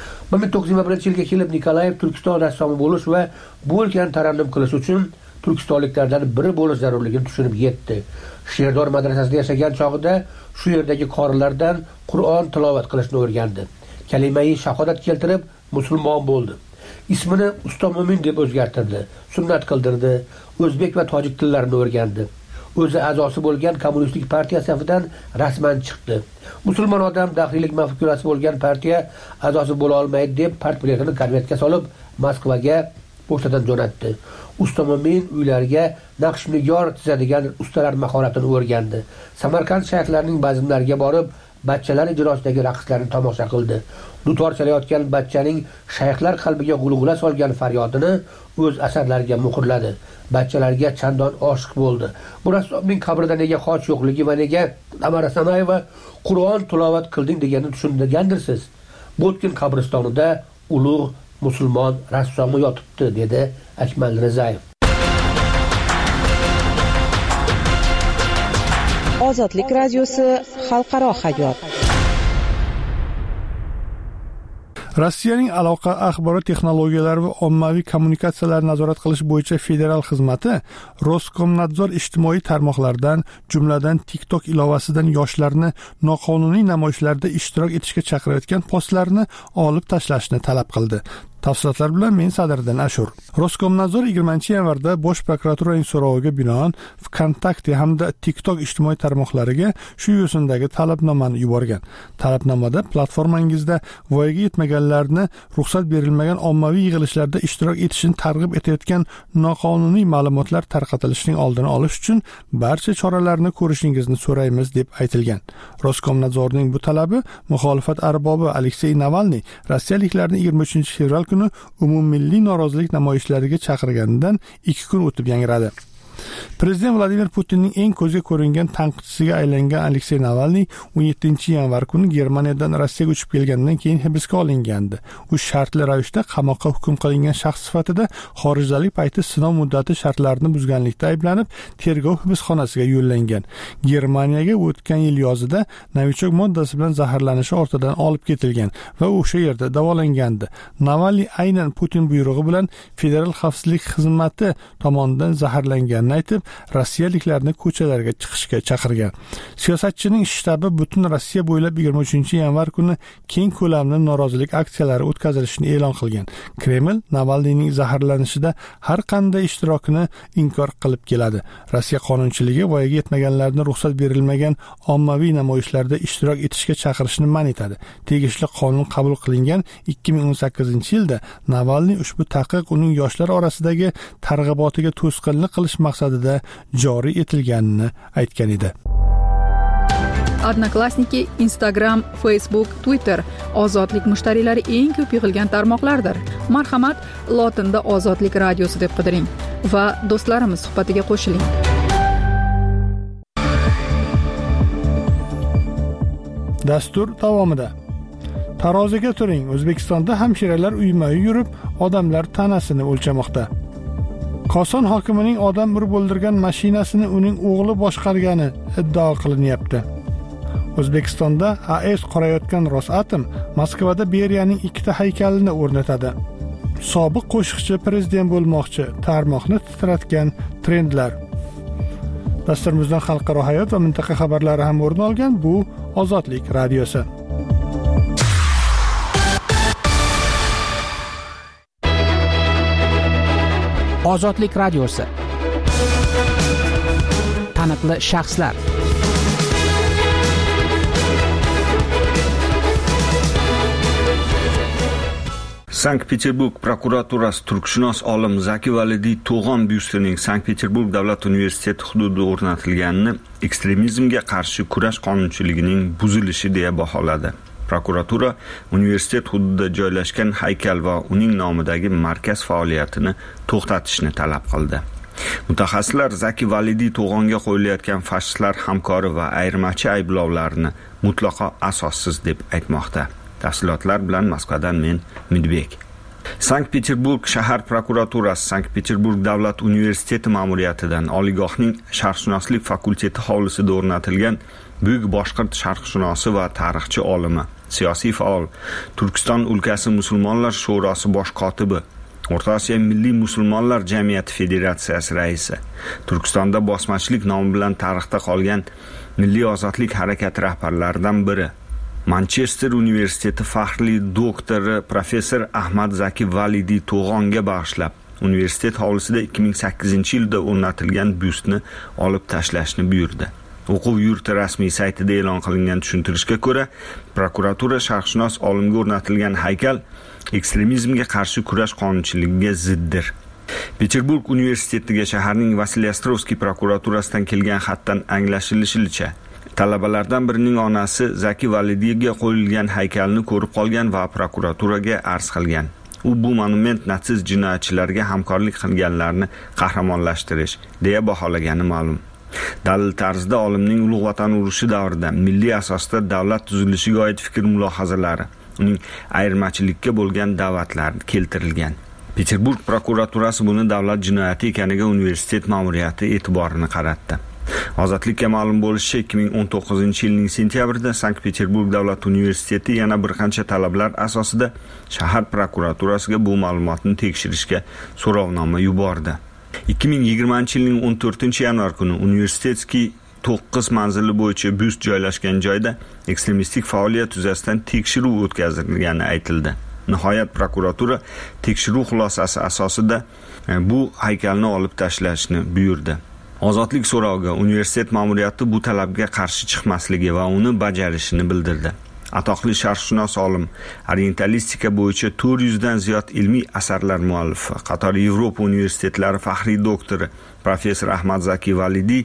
1921-yilga kelib Nikolayev Turkiston rassomi bo'lish va bu o'lkani tarannum qilish uchun turkistonliklardan biri bo'lish zarurligini tushunib yetdi. Sherdor madrasasida yashagan chog'ida shu yerdagi qorilardan Qur'on tilovat qilishni o'rgandi. Kalimai shahodat keltirib musulmon bo'ldi. Ismini usta mo'min deb o'zgartirdi, sunnat qildirdi, o'zbek va tojik tillarini o'rgandi. O'zi a'zosi bo'lgan kommunistik partiya safidan rasman chiqdi. Musulmon odam daxiylik mafkurasi bo'lgan partiya a'zosi bo'la olmaydi deb partbiletini konvertga solib Moskvaga pochtadan jo'natdi. Usta mo'min uylariga naqsh-nigor chizadigan ustalar mahoratini o'rgandi. Samarqand shayxlarining bazmlariga borib, bachchalar ijrosidagi raqslarni tomosha qildi. Dutor chalayotgan bachchaning shayxlar qalbiga g'ulg'ula solgan faryodini o'z asarlariga muhrladi. Bachchalarga chandon oshiq bo'ldi. Bu rassomning qabrida nega xoch yo'qligi va nega Tamara Sanayeva Qur'on tilovat qilding deganini tushungandirsiz. Botkin qabristonida ulug' musulmon rassomi yotibdi, dedi Akmal Rizayev. Ozodlik radiosi xalqaro hayot. Rossiyaning aloqa, axborot texnologiyalari va ommaviy kommunikatsiyalarni nazorat qilish bo'yicha federal xizmati Roskomnadzor ijtimoiy tarmoqlardan, jumladan TikTok ilovasidan yoshlarni noqonuniy namoyishlarda ishtirok etishga chaqirayotgan postlarni olib tashlashni talab qildi. Tafsilotlar bilan men Sadriddin Ashur. Roskomnadzor 20-yanvarda Bosh prokuraturaning so'roviga binoan VKontakte hamda TikTok ijtimoiy tarmoqlariga shu yo'sindagi talabnomani yuborgan. Talabnomada platformangizda voyaga yetmaganlarni ruxsat berilmagan ommaviy yig'ilishlarda ishtirok etishini targ'ib etayotgan noqonuniy ma'lumotlar tarqatilishining oldini olish uchun barcha choralarni ko'rishingizni so'raymiz deb aytilgan. Roskomnadzorning bu talabi muxolifat arbobi Aleksey Navalniy rossiyaliklarni 23-fevral kuni umummilliy norozilik namoyishlariga chaqirganidan 2 kun o'tib yangradi. Prezident Vladimir Putinning eng ko'zga ko'ringan tanqidchisiga aylangan Aleksey Navalniy 17-yanvar kuni Germaniyadan Rossiyaga uchib kelgandan keyin hibsga olingandi. U shartli ravishda qamoqqa hukm qilingan shaxs sifatida xorijdalik payti sinov muddati shartlarini buzganlikda ayblanib, tergov hibsxonasiga yo'llangan. Germaniyaga o'tgan yil yozida novichok moddasi bilan zaharlanishi ortidan olib ketilgan va o'sha yerda davolangandi. Navalniy aynan Putin buyrug'i bilan Federal xavfsizlik xizmati tomonidan zaharlanganini ekanini aytib, rossiyaliklarni ko'chalarga chiqishga chaqirgan. Siyosatchining shtabi butun Rossiya bo'ylab 23-yanvar kuni keng ko'lamli norozilik aksiyalari o'tkazilishini e'lon qilgan. Kreml Navalniyning zaharlanishida har qanday ishtirokini inkor qilib keladi. Rossiya qonunchiligi voyaga yetmaganlarga ruxsat berilmagan ommaviy namoyishlarda ishtirok etishga chaqirishni man etadi. Tegishli qonun qabul qilingan 2018-yilda Navalniy ushbu taqiq uning yoshlar orasidagi targ'ibotiga to'sqinlik qilish maqsadida joriy etilganini aytgan edi. Odnoklassniki, Instagram, Facebook, Twitter ozodlik mushtariylari eng ko'p yig'ilgan tarmoqlardir. Marhamat, lotinda Ozodlik radiosi deb qidiring va do'stlarimiz suhbatiga qo'shiling. Dastur davomida taroziga turing. O'zbekistonda hamshiralar uyma-uy yurib, odamlar tanasini o'lchamoqda. Koson hokimining odam urib o'ldirgan mashinasini uning o'g'li boshqargani iddao qilinyapti. O'zbekistonda AES qurayotgan Rosatom Moskvada Beriyaning 2 haykalini o'rnatadi. Sobiq qo'shiqchi prezident bo'lmoqchi, tarmoqni titratgan trendlar. Dasturimizdan xalqaro hayot va mintaqa xabarlari ham o'rin olgan. Bu Ozodlik radiosi. Ozodlik radiosi. Taniqli shaxslar. Sankt-Peterburg prokuraturasi turkshunos olim Zaki Validiy To'g'on byustining Sankt-Peterburg davlat universiteti hududida o'rnatilganini ekstremizmga qarshi kurash qonunchiligining buzilishi deya baholadi. Prokuratura universitet hududida joylashgan haykal va uning nomidagi markaz faoliyatini to'xtatishni talab qildi. Mutaxassislar Zaki Validiy To'g'onga qo'yilayotgan fashistlar hamkori va ayirmachi ayblovlarini mutlaqo asossiz deb aytmoqda. Tafsilotlar bilan Moskvadan men Midbek. Sankt-Peterburg shahar prokuraturasi Sankt-Peterburg davlat universiteti ma'muriyatidan oliygohning sharqshunoslik fakulteti hovlisida o'rnatilgan buyuk boshqirt sharqshunosi va tarixchi olimi, siyosiy faol, Turkiston o'lkasi musulmonlar sho'rosi bosh kotibi, O'rta Osiyo milliy musulmonlar jamiyati federatsiyasi raisi, Turkistonda bosmachilik nomi bilan tarixda qolgan milliy ozodlik harakati rahbarlaridan biri, Manchester universiteti faxriy doktori professor Ahmad Zaki Validiy To'g'onga bag'ishlab universitet hovlisida 2008-yilda o'rnatilgan byustni olib tashlashni buyurdi. O'quv yurti rasmiy saytida e'lon qilingan tushuntirishga ko'ra, prokuratura sharqshunos olimga o'rnatilgan haykal ekstremizmga qarshi kurash qonunchiligiga ziddir. Peterburg universitetiga shaharning Vasiliostrovskiy prokuraturasidan kelgan xatdan anglashilishicha, talabalardan birining onasi Zaki Validiyga qo'yilgan haykalni ko'rib qolgan va prokuraturaga arz qilgan. U bu monument natsist jinoyatchilarga hamkorlik qilganlarni qahramonlashtirish deya baholagani ma'lum. Dalil tarzida olimning Ulug' Vatan urushi davrida milliy asosda davlat tuzilishiga oid fikr mulohazalari, uning ayirmachilikka bo'lgan da'vatlari keltirilgan. Peterburg prokuraturasi buni davlat jinoyati ekaniga universitet ma'muriyati e'tiborini qaratdi. Ozodlikka ma'lum bo'lishicha, 2019-yilning sentyabrida Sankt-Peterburg davlat universiteti yana bir qancha talablar asosida shahar prokuraturasiga bu ma'lumotni tekshirishga so'rovnoma yubordi. 2020-yilning 14-yanvar kuni universitetskiy 9 manzili bo'yicha byust joylashgan joyda ekstremistik faoliyat yuzasidan tekshiruv o'tkazilgani aytildi. Nihoyat prokuratura tekshiruv xulosasi asosida bu haykalni olib tashlashni buyurdi. Ozodlik so'roviga universitet ma'muriyati bu talabga qarshi chiqmasligi va uni bajarishini bildirdi. Atoqli sharqshunos olim, orientalistika bo'yicha 400 dan ziyod ilmiy asarlar muallifi, qator Yevropa universitetlari faxriy doktori professor Ahmad Zaki Validiy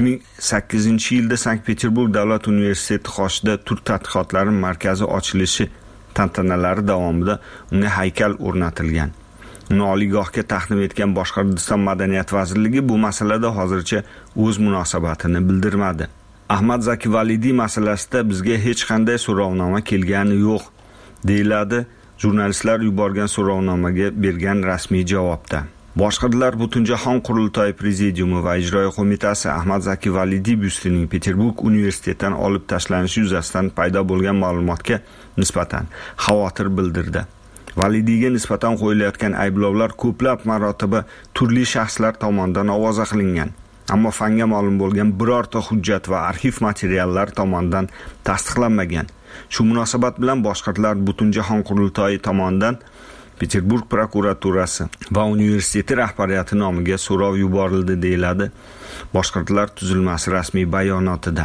2008-yilda Sankt-Peterburg davlat universiteti qoshida turk tadqiqotlari markazi ochilishi tantanalari davomida unga haykal o'rnatilgan. Uni oliygohga taqdim etgan Boshqirdiston madaniyat vazirligi bu masalada hozircha o'z munosabatini bildirmadi. Ahmad Zaki Validiy masalasida bizga hech qanday so'rovnoma kelgani yo'q, deyiladi jurnalistlar yuborgan so'rovnomaga bergan rasmiy javobda. Boshqirdlar Butunjahon qurultoyi prezidiumi va ijroiya qo'mitasi Ahmad Zaki Validiy byustining Peterburg universitetidan olib tashlanishi yuzasidan paydo bo'lgan ma'lumotga nisbatan xavotir bildirdi. Validiyga nisbatan qo'yilayotgan ayblovlar ko'plab marotaba turli shaxslar tomonidan ovoza qilingan. Ammo fanga ma'lum bo'lgan birorta hujjat va arxiv materiallar tomonidan tasdiqlanmagan. Shu munosabat bilan Boshqirdlar Butunjahon qurultoyi tomonidan Peterburg prokuraturasi va universiteti rahbariyati nomiga so'rov yuborildi deyiladi Boshqirdlar tuzilmasi rasmiy bayonotida.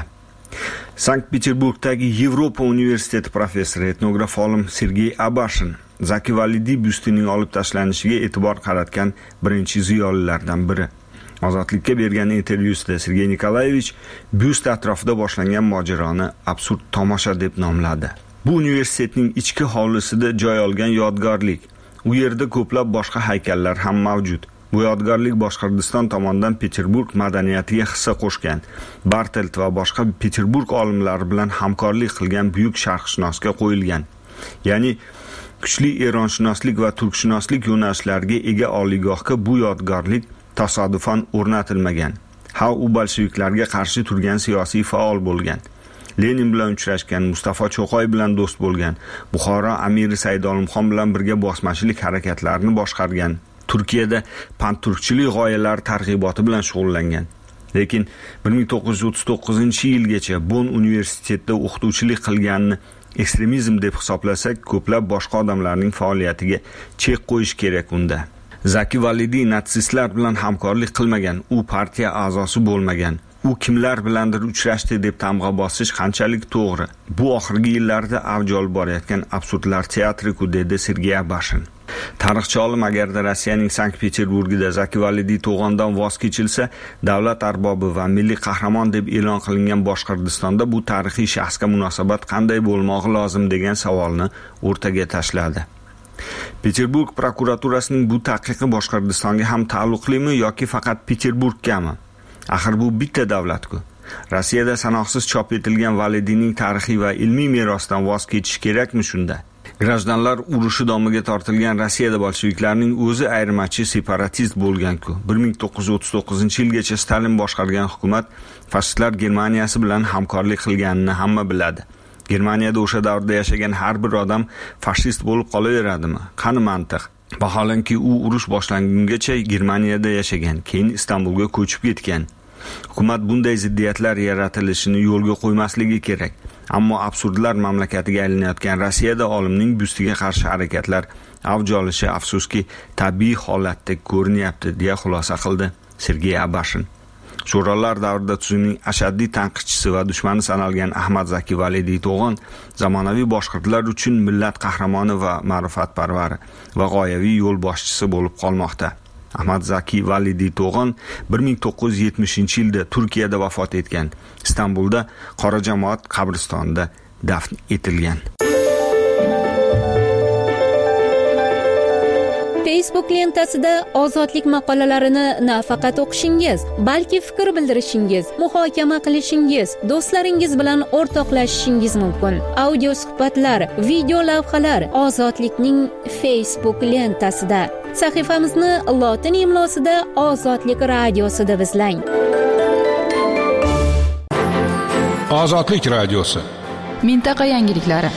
Sankt-Peterburgdagi Yevropa universiteti professori etnograf olim Sergey Abashin Zaki Validiy byustining olib tashlanishiga e'tibor qaratgan birinchi ziyolilardan biri. Ozodlikka bergan intervyusida Sergey Nikolayevich byust atrofida boshlangan mojaroni absurd tomosha deb nomladi. Bu universitetning ichki hovlisida joy olgan yodgorlik. U yerda ko'plab boshqa haykallar ham mavjud. Bu yodgorlik Boshqirdiston tomonidan Peterburg madaniyatiga hissa qo'shgan Bartelt va boshqa Peterburg olimlari bilan hamkorlik qilgan buyuk sharqshunosga qo'yilgan. Ya'ni kuchli eronshunoslik va turkshunoslik yo'nalishlariga ega oliygohga bu yodgorlik tasodifan o'rnatilmagan. U bolsheviklarga qarshi turgan siyosiy faol bo'lgan. Lenin bilan uchrashgan, Mustafa Cho'qoy bilan do'st bo'lgan, Buxoro amiri Said Olimxon bilan birga bosmachilik harakatlarini boshqargan. Turkiyada panturkchilik g'oyalari targ'iboti bilan shug'ullangan. Lekin 1939-yilgacha Bonn universitetida o'qituvchilik qilganini ekstremizm deb hisoblasak, ko'plab boshqa odamlarning faoliyatiga chek qo'yish kerak unda. Zaki Validiy natsistlar bilan hamkorlik qilmagan, u partiya a'zosi bo'lmagan. U kimlar bilandir uchrashdi deb tamg'a bosish qanchalik to'g'ri? Bu oxirgi yillarda avj olib borayotgan absurdlar teatri-ku, dedi Sergey Abashin. Tarixchi olim agarda Rossiyaning Sankt-Peterburgida Zaki Validiy to'g'ondan voz kechilsa, davlat arbobi va milliy qahramon deb e'lon qilingan Boshqirdistonda bu tarixiy shaxsga munosabat qanday bo'lmog'i lozim degan savolni o'rtaga tashladi. Peterburg prokuraturasining bu taqiqi Boshqirdistonga ham taalluqlimi yoki faqat Peterburggami? Axir bu bitta davlat-ku. Rossiyada sanoqsiz chop etilgan Validiyning tarixiy va ilmiy merosidan voz kechish kerakmi shunda? Grajdanlar urushi domiga tortilgan Rossiyada bolsheviklarning o'zi ayirmachi separatist bo'lgan-ku. 1939-yilgacha Stalin boshqargan hukumat fashistlar Germaniyasi bilan hamkorlik qilganini hamma biladi. Germaniyada o'sha davrda yashagan har bir odam fashist bo'lib qolaveradimi? Qani mantiq? Vaholanki u urush boshlangungacha Germaniyada yashagan, keyin Istanbulga ko'chib ketgan. Hukumat bunday ziddiyatlar yaratilishini yo'lga qo'ymasligi kerak. Ammo absurdlar mamlakatiga aylanayotgan Rossiyada olimning byustiga qarshi harakatlar avj olishi afsuski tabiiy holatda ko'rinyapti, deya xulosa qildi Sergey Abashin. Sho'rolar davrida tuzumning ashaddiy tanqidchisi va dushmani sanalgan Ahmad Zaki Validiy to'g'on zamonaviy boshqirdlar uchun millat qahramoni va ma'rifatparvari va g'oyaviy yo'l boshchisi bo'lib qolmoqda. Ahmad Zaki Validiy to'g'on 1970-yilda Turkiyada vafot etgan. Istanbulda Qora jamoat qabristonida dafn etilgan. Facebook lentasida ozodlik maqolalarini nafaqat o'qishingiz, balki fikr bildirishingiz, muhokama qilishingiz, do'stlaringiz bilan o'rtoqlashishingiz mumkin. Audio suhbatlar, video lavhalar Ozodlikning Facebook lentasida. Sahifamizni lotin imlosida Ozodlik radiosida izlang. Ozodlik radiosi. Mintaqa yangiliklari.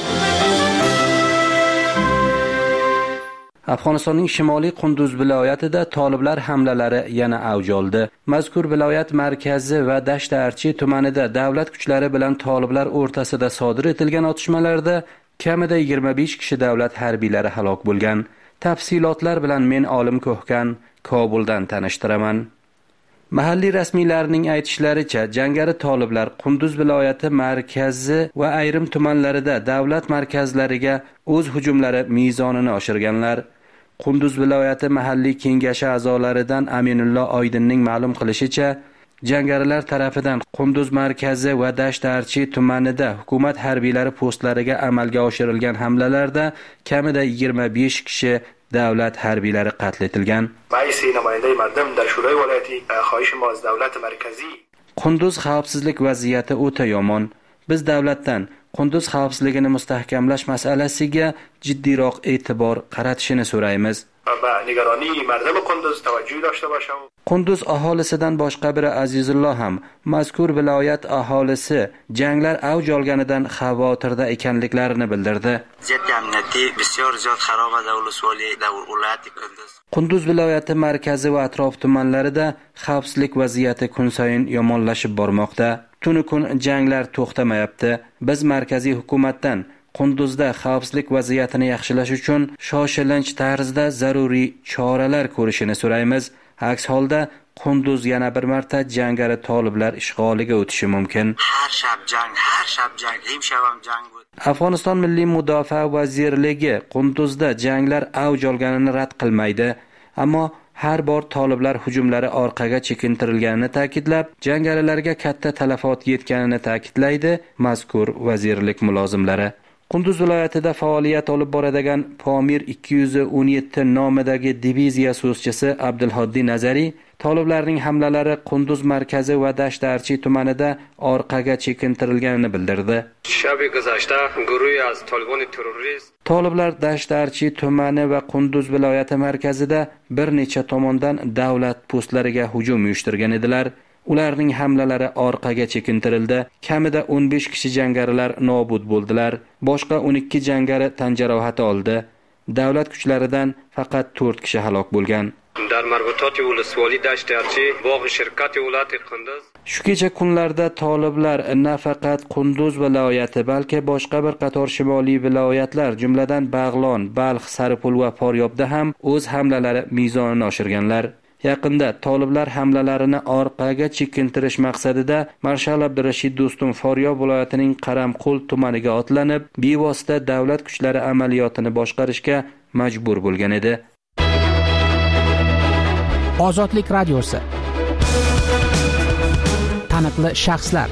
Afg'onistonning shimoliy Qunduz viloyatida toliblar hamlalari yana avj oldi. Mazkur viloyat markazi va Dasht Archi tumanida davlat kuchlari bilan toliblar o'rtasida sodir etilgan otishmalarda kamida 25 kishi davlat harbiylari halok bo'lgan. Tafsilotlar bilan men Olim Ko'hkan Kobuldan tanishtiraman. Mahalliy rasmiylarning aytishlaricha, jangari toliblar Qunduz viloyati markazi va ayrim tumanlarida davlat markazlariga o'z hujumlari mezonini oshirganlar. Qunduz viloyati mahalliy kengashi a'zolaridan Aminullo Oydinning ma'lum qilishicha, jangarilar tarafidan Qunduz markazi va Dasht Archi tumanida hukumat harbiylari postlariga amalga oshirilgan hamlalarda kamida 25 kishi davlat harbiylari qatl etilgan. Qunduz xavfsizlik vaziyati o'ta yomon. Biz davlatdan Qunduz xavfsizligini mustahkamlash masalasiga jiddiyroq e'tibor qaratishini so'raymiz. و نگرانی مردم قندوز توجه داشته باشم. Qunduz aholisidan boshqa biri Azizulloh ham mazkur viloyat aholisi janglar avj olganidan xavotirda ekanliklarini bildirdi. Qunduz viloyati markazi va atrof tumanlarida xavfsizlik vaziyati kun sayin yomonlashib bormoqda. Tuni kun janglar to'xtamayapti. Biz markaziy hukumatdan Qunduzda xavfsizlik vaziyatini yaxshilash uchun shoshilinch tarzda zaruriy choralar ko'rishini so'raymiz. Aks holda Qunduz yana bir marta jangari toliblar ishg'oliga o'tishi mumkin. Har shab jang, him shabam jang. Afg'oniston Milliy mudofaa vazirligi Qunduzda janglar avj olganini rad qilmaydi, ammo har bor toliblar hujumlari orqaga chekintirilganini ta'kidlab, jangarilarga katta talafot yetganini ta'kidlaydi mazkur vazirlik mulozimlari. Qunduz viloyatida faoliyat olib boradigan Pomir 217 nomidagi diviziya so'zchisi Abdulhoddiy Nazariy toliblarning hamlalari Qunduz markazi va Dashtarchi tumanida orqaga chekintirilganini bildirdi. Toliblar Dashtarchi tumani va Qunduz viloyati markazida bir necha tomondan davlat postlariga hujum uyushtirgan edilar. Ularning hamlalari orqaga chekintirildi. Kamida 15 kishi jangarilar nobud bo'ldilar. Boshqa 12 jangari tan jarohati oldi. Davlat kuchlaridan faqat 4 kishi halok bo'lgan. Shu kecha kunlarda toliblar nafaqat Qunduz viloyati, balki boshqa bir qator shimoliy viloyatlar, jumladan Bag'lon, Balx, Saripul va Faryobda ham o'z hamlalari mezonini oshirganlar. Yaqinda toliblar hamlalarini orqaga chekintirish maqsadida Marshal Abdurashid Do'stum Faryob viloyatining Qaramqul tumaniga otlanib, bevosita davlat kuchlari amaliyotini boshqarishga majbur bo'lgan edi. Ozodlik radiosi. Taniqli shaxslar.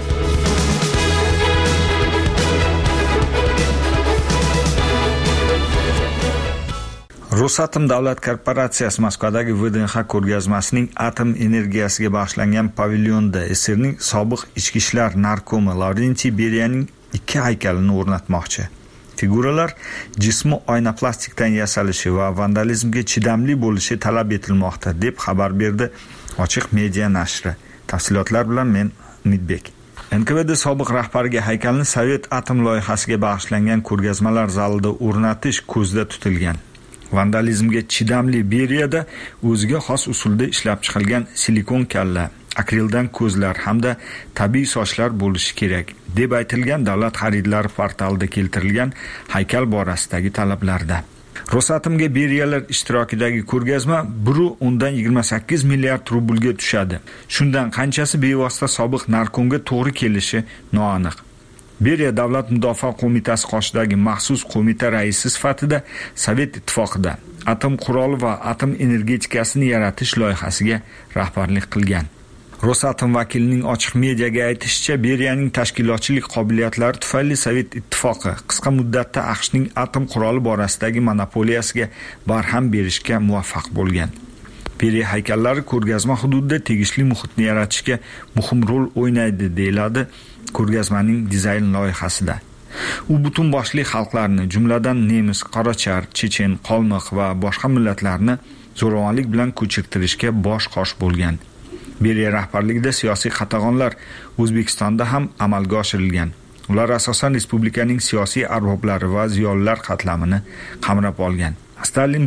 Rosatom davlat korporatsiyasi Moskvadagi VDNX ko'rgazmasining atom energiyasiga bag'ishlangan pavilyonda SSRning sobiq ichki ishlar narkomi Lavrentiy Beriyaning 2 haykalini o'rnatmoqchi. Figuralar jismi oyna plastikdan yasalishi va vandalizmga chidamli bo'lishi talab etilmoqda, deb xabar berdi Ochiq media nashri. Tafsilotlar bilan men Umidbek. NKVD sobiq rahbariga haykalni Sovet atom loyihasiga bag'ishlangan ko'rgazmalar zalida o'rnatish ko'zda tutilgan. Vandalizmga chidamli Beriyada o'ziga xos usulda ishlab chiqilgan silikon kalla, akrildan ko'zlar hamda tabiiy sochlar bo'lishi kerak deb aytilgan davlat xaridlari portalida keltirilgan haykal borasidagi talablarda. Rosatomga Beriyalar ishtirokidagi ko'rgazma 1.28 milliard rublga tushadi. Shundan qanchasi bevosita sobiq narkomga to'g'ri kelishi noaniq. Beriya Davlat mudofaa qo'mitasi qoshidagi maxsus qo'mita raisi sifatida Sovet ittifoqida atom quroli va atom energetikasini yaratish loyihasiga rahbarlik qilgan. Rosatom vakilining ochiq mediaga aytishicha, Beriyaning tashkilotchilik qobiliyatlari tufayli Sovet ittifoqi qisqa muddatda AQShning atom quroli borasidagi monopoliyasiga barham berishga muvaffaq bo'lgan. Beriya haykallari ko'rgazma hududida tegishli muhitni yaratishga muhim rol o'ynaydi, deyiladi ko'rgazmaning dizayn loyihasida. U butun boshli xalqlarni, jumladan nemis, qorachar, chechen, qolmiq va boshqa millatlarni zo'ravonlik bilan ko'chirtirishga bosh-qosh bo'lgan. Beriya rahbarligida siyosiy qatag'onlar O'zbekistonda ham amalga oshirilgan. Ular asosan respublikaning siyosiy arboblari va ziyolilar qatlamini qamrab olgan. Stalin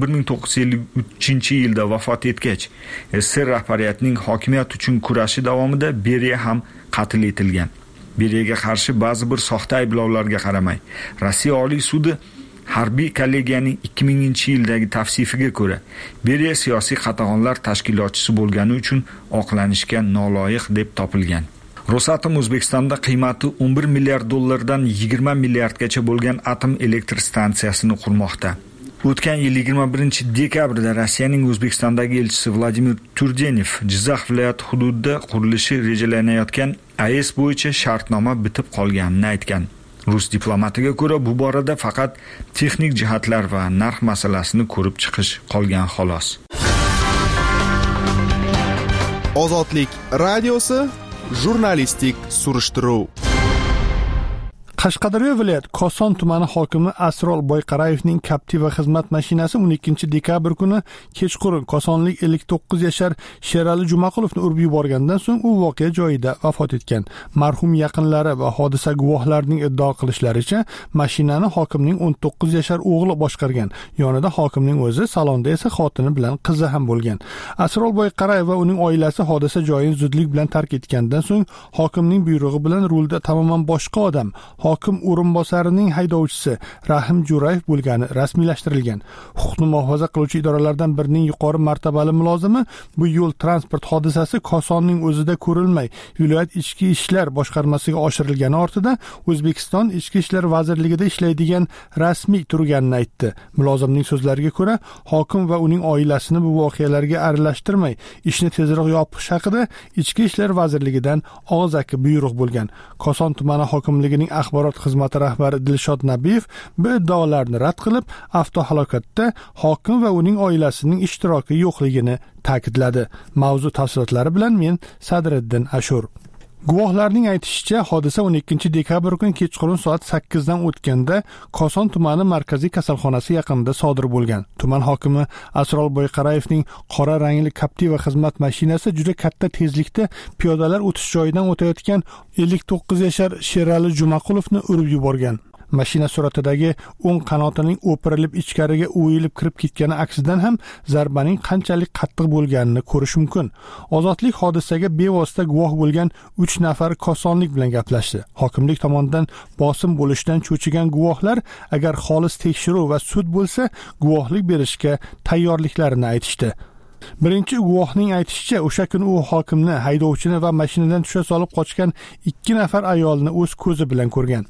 1953-yilda vafot etgach, SSR rahbariyatining hokimiyat uchun kurashi davomida Beriya ham qatl etilgan. Beriyaga qarshi ba'zi bir soxta ayblovlarga qaramay, Rossiya Oliy sudi harbiy kollegiyaning 2000-yildagi tavsifiga ko'ra, Beriya siyosiy qatag'onlar tashkilotchisi bo'lgani uchun oqlanishga noloyiq deb topilgan. Rosatom O'zbekistonda qiymati 11 milliard dollardan 20 milliardgacha bo'lgan atom elektr stansiyasini qurmoqda. O'tgan yil 21-dekabrda Rossiyaning O'zbekistondagi elchisi Vladimir Turdenev Jizzax viloyati hududida qurilishi rejalanayotgan AES bo'yicha shartnoma bitib qolganini aytgan. Rus diplomatiga ko'ra, bu borada faqat texnik jihatlar va narx masalasini ko'rib chiqish qolgan xolos. Ozodlik radiosi jurnalistik surishtiruv. Qashqadaryo viloyat Koson tumani hokimi Asrol Boyqarayevning Captiva xizmat mashinasi 12 dekabr kuni kechqurun kosonlik 59 yashar Sherali Jumaqulovni urib yuborgandan so'ng u voqea joyida vafot etgan. Marhum yaqinlari va hodisa guvohlarining iddao qilishlaricha, mashinani hokimning 19 yashar o'g'li boshqargan. Yonida hokimning o'zi, salonda esa xotini bilan qizi ham bo'lgan. Asrol Boyqarayev va uning oilasi hodisa joyini zudlik bilan tark etgandan so'ng hokimning buyrug'i bilan rulda tamoman boshqa odam, hokim o'rinbosarining haydovchisi Rahim Jurayev bo'lgani rasmiylashtirilgan. Huquqni muhofaza qiluvchi idoralardan birining yuqori martabali mulozimi bu yo'l transport hodisasi Kosonning o'zida ko'rilmay, viloyat ichki ishlar boshqarmasiga oshirilgani ortida O'zbekiston Ichki ishlar vazirligida ishlaydigan rasmiy turganini aytdi. Mulozimning so'zlariga ko'ra, hokim va uning oilasini bu voqealarga aralashtirmay, ishni tezroq yopish haqida Ichki ishlar vazirligidan og'zaki buyruq bo'lgan. Koson tumani hokimligining axborot xizmati rahbari Dilshod Nabiyev bu iddaolarni rad qilib, avtohalokatda hokim va uning oilasining ishtiroki yo'qligini ta'kidladi. Mavzu tafsilotlari bilan men Sadriddin Ashur. Guvohlarning aytishicha, hodisa 12 dekabr kuni kechqurun soat 8 dan o'tganda Koson tumani markaziy kasalxonasi yaqinida sodir bo'lgan. Tuman hokimi Asrol Boyqarayevning qora rangli Captiva xizmat mashinasi juda katta tezlikda piyodalar o'tish joyidan o'tayotgan 59 yashar Sherali Jumaqulovni urib yuborgan. Mashina suratidagi o'ng qanotining o'pirilib ichkariga o'yilib kirib ketgani aksidan ham zarbaning qanchalik qattiq bo'lganini ko'rish mumkin. Ozodlik hodisaga bevosita guvoh bo'lgan 3 nafar kosonlik bilan gaplashdi. Hokimlik tomonidan bosim bo'lishidan cho'chigan guvohlar agar xolis tekshiruv va sud bo'lsa, guvohlik berishga tayyorliklarini aytishdi. Birinchi guvohning aytishicha, o'sha kuni u hokimni, haydovchini va mashinadan tusha solib qochgan 2 nafar ayolni o'z ko'zi bilan ko'rgan.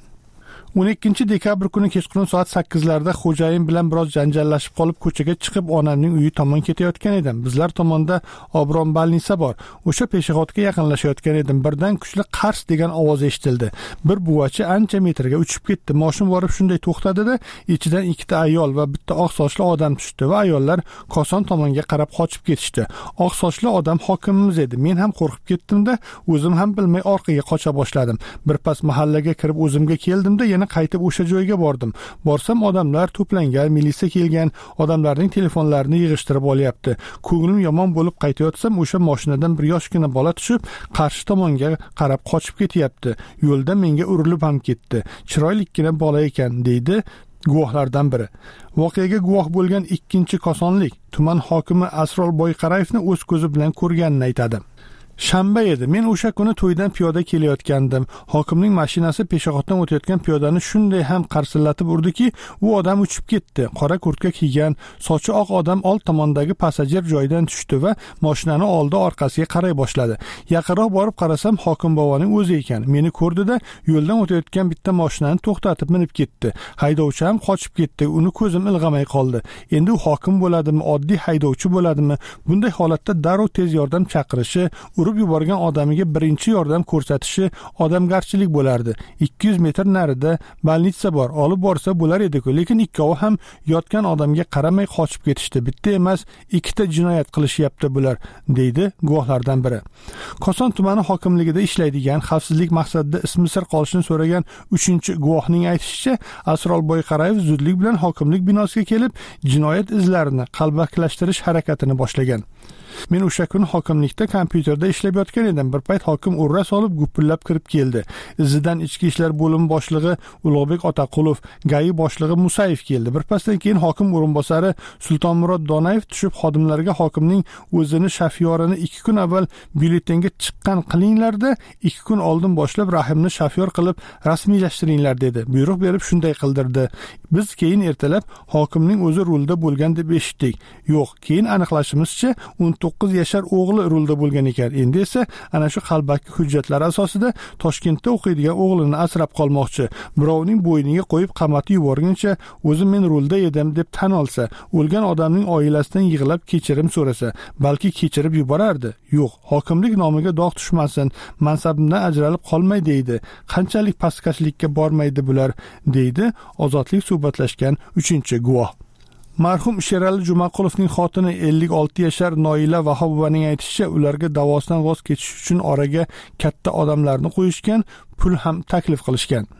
12 dekabr kuni kechqurun soat 8 larda xo'jayin bilan biroz janjallashib qolib ko'chaga chiqib onamning uyi tomon ketayotgan edim. Bizlar tomonda Obron balnisa bor. O'sha peshobotga yaqinlashayotgan edim. Birdan kuchli qars degan ovoz eshitildi. Bir buvachi ancha metrga uchib ketdi. Mashina borib shunday to'xtadi-da, ichidan 2 ta ayol va bitta oq sochli odam tushdi va ayollar Koson tomonga qarab qochib ketishdi. Oq sochli odam hokimimiz edi. Men ham qo'rqib ketdim-da, o'zim ham bilmay orqaga qocha boshladim. Birpas mahallaga kirib o'zimga keldim-da, qaytib o'sha joyga bordim. Borsam odamlar to'plangan, militsiya kelgan, odamlarning telefonlarini yig'ishtirib olyapti. Ko'nglim yomon bo'lib qaytayotsam, o'sha mashinadan bir yoshgina bola tushib, qarshi tomonga qarab qochib ketyapti. Yo'lda menga urilib ham ketdi. Chiroylikkina bola ekan, deydi guvohlardan biri. Voqeaga guvoh bo'lgan ikkinchi kosonlik tuman hokimi Asrol Boyqarayevni o'z ko'zi bilan ko'rganini aytadi. Shanba edi. Men o'sha kuni to'ydan piyoda kelayotgandim. Hokimning mashinasi peshobotdan o'tayotgan piyodani shunday ham qarsillatib urdiki, u odam uchib ketdi. Qora kurtka kiygan, sochi oq odam old tomondagi passajer joyidan tushdi va mashinani oldi orqasiga qaray boshladi. Yaqinroq borib qarasam, hokim boboning o'zi ekan. Meni ko'rdi-da, yo'ldan o'tayotgan bitta mashinani to'xtatib minib ketdi. Haydovchi ham qochib ketdi. Uni ko'zim ilg'amay qoldi. Endi u hokim bo'ladimi, oddiy haydovchi bo'ladimi? Bunday holatda darrov tez yordam chaqirishi, urib yuborgan odamiga birinchi yordam ko'rsatishi odamgarchilik bo'lardi. 200 metr narida balnitsa bor, olib borsa bo'lar edi-ku, lekin ikkovi ham yotgan odamga qaramay qochib ketishdi. Bitta emas, 2 ta jinoyat qilishyapti bular, deydi guvohlardan biri. Koson tumani hokimligida ishlaydigan, xavfsizlik maqsadida ismi sir qolishini so'ragan 3-chi guvohning aytishicha, Asrol Boyqarayev zudlik bilan hokimlik binosiga kelib, jinoyat izlarini qalbakilashtirish harakatini boshlagan. Men o'sha kuni hokimlikda kompyuterda ishlab yotgan edim. Bir payt hokim urra solib gupillab kirib keldi. Izidan ichki ishlar bo'limi boshlig'i Ulug'bek Otaqulov, GAI boshlig'i Musayev keldi. Bir pasdan keyin hokim o'rinbosari Sultonmurod Donayev tushib xodimlarga hokimning o'zini shofyorini 2 kun avval byulletenga chiqqan qilinglarda, 2 kun oldin boshlab Rahimni shofyor qilib rasmiylashtiringlar dedi. Buyruq berib shunday qildirdi. Biz keyin ertalab hokimning o'zi rulda bo'lgan deb eshitdik. Yo'q, keyin aniqlashimizcha 19 yashar o'g'li rulda bo'lgan ekan. Endi esa ana shu qalbaki hujjatlar asosida Toshkentda o'qiydigan o'g'lini asrab qolmoqchi. Birovning bo'yniga qo'yib qamatib yuborguncha o'zim men rulda edim deb tan olsa, o'lgan odamning oilasidan yig'lab kechirim so'rasa, balki kechirib yuborardi. Yo'q, hokimlik nomiga dog' tushmasin, mansabimdan ajralib qolmay deydi. Qanchalik pastkashlikka bormaydi bular, deydi ozodlik suhbatlashgan 3-chi guvoh. Marhum Sherali Jumaqulovning xotini 56 yashar Noila Vahobovaning aytishicha, ularga davosidan voz kechish uchun oraga katta odamlarni qo'yishgan, pul ham taklif qilishgan.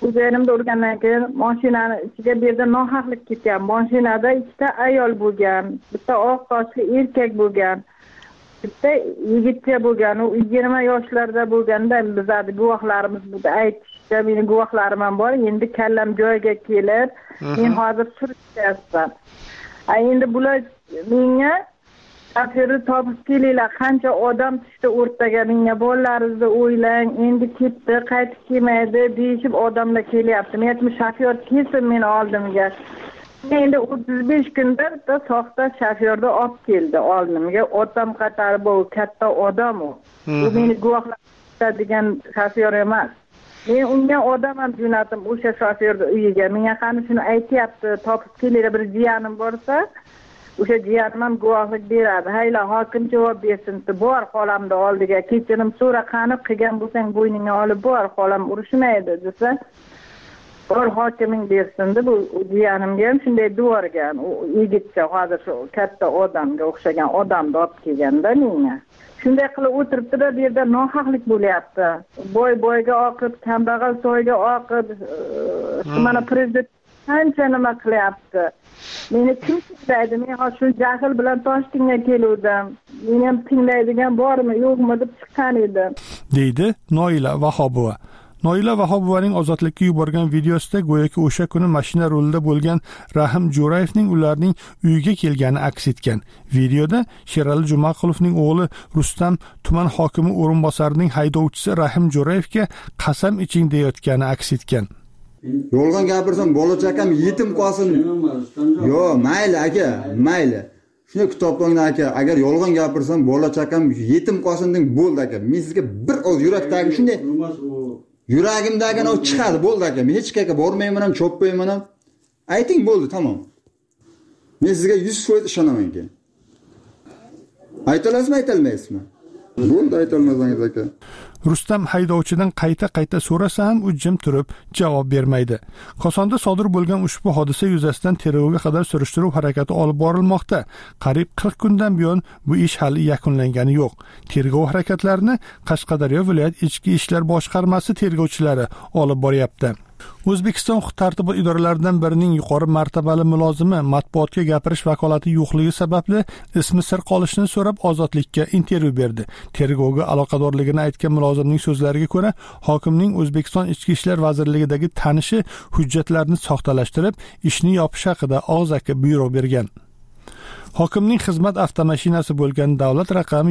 O'zimda urgandan keyin mashinani ichiga bu yerda nohaqlik ketgan. Mashinada ikkita ayol bo'lgan, bitta oq sochli erkak bo'lgan. Bitta yigitcha bo'lgan, u 20 yoshlarda bo'lganda bizning guvohlarimiz bu aytishda, mening guvohlarim ham bor. Endi kallam joyiga kelib, men hozir surishyapman. Endi bular menga shofyorni topib kelinglar, qancha odam tushdi o'rtaga, menga bolalaringizni o'ylang, endi ketdi, qaytib kelmaydi deyishib odamlar kelyapti. Men aytdim, shofyor kelsin meni oldimga. Endi 35 kunda bitta soxta shofyorni olib keldi oldimga. Otam qatori bu katta odam u. U meni guvohlaydigan shofyor emas. Men unga odam ham jo'natdim o'sha shofyorni uyiga. Menga qani shuni aytayapti, topib kelinglar, bir jiyanim borsa, o'sha jiyanim ham guvohlik beradi. Hayla hokim javob bersin, bor xolamni oldiga, kechirim so'ra, qani qilgan bo'lsang bo'yningga olib bor, xolam urushmaydi desa, bor hokiming bersin deb, bu jiyanimga ham shunday devorgan. U yigitcha hozir shu katta odamga o'xshagan odamni olib kelganda menga. Shunday qilib o'tiribdi-da, bu yerda nohaqlik bo'lyapti. Boyga oqib, kambag'al soyga oqib, mana prezident qancha nima qilyapti. Meni kim tinglaydi? Men hozir shu jahl bilan Toshkentga keluvdim. Meni ham tinglaydigan bormi, yo'qmi deb chiqqan edim, deydi Noila Vahobova. Noila Vahobovaning Ozodlikka yuborgan videosida go'yoki o'sha kuni mashina rulida bo'lgan Rahim Jo'rayevning ularning uyiga kelgani aks etgan. Videoda Sherali Jumaqulovning o'g'li Rustam tuman hokimi o'rinbosarining haydovchisi Rahim Jo'rayevga qasam iching deyotgani aks etgan. Yolg'on gapirsam bola chaqam yetim qolsin. Yo, mayli aka, mayli. Shuni kitobdan aka, agar yolg'on gapirsam bola chaqam yetim qolsin deng bo'ldi aka. Men sizga bir oz yurakdagi shunday yuragimdagini chiqadi, bo'ldi aka. Men hech qayerga bormayman ham, chopmayman ham. Ayting bo'ldi, tamom. Men sizga 100% ishonaman aka. Aytalasizmi, aytolmaysizmi? Bo'ldi, aytolmasangiz aka. Rustam haydovchidan qayta so'rasa ham u jim turib javob bermaydi. Kosonda sodir bo'lgan ushbu hodisa yuzasidan tergovga qadar surishtiruv harakati olib borilmoqda. Qariyb 40 kundan buyon bu ish hali yakunlangani yo'q. Tergov harakatlarini Qashqadaryo viloyat ichki ishlar boshqarmasi tergovchilari olib boryapti. O'zbekiston huquq-tartibot idoralaridan birining yuqori martabali mulozimi matbuotga gapirish vakolati yo'qligi sababli ismi sir qolishini so'rab Ozodlikka intervyu berdi. Tergovga aloqadorligini aytgan mulozimning so'zlariga ko'ra, hokimning O'zbekiston Ichki ishlar vazirligidagi tanishi hujjatlarni soxtalashtirib, ishni yopish haqida og'zaki buyruq bergan. Hokimning xizmat avtomashinasi bo'lgan davlat raqami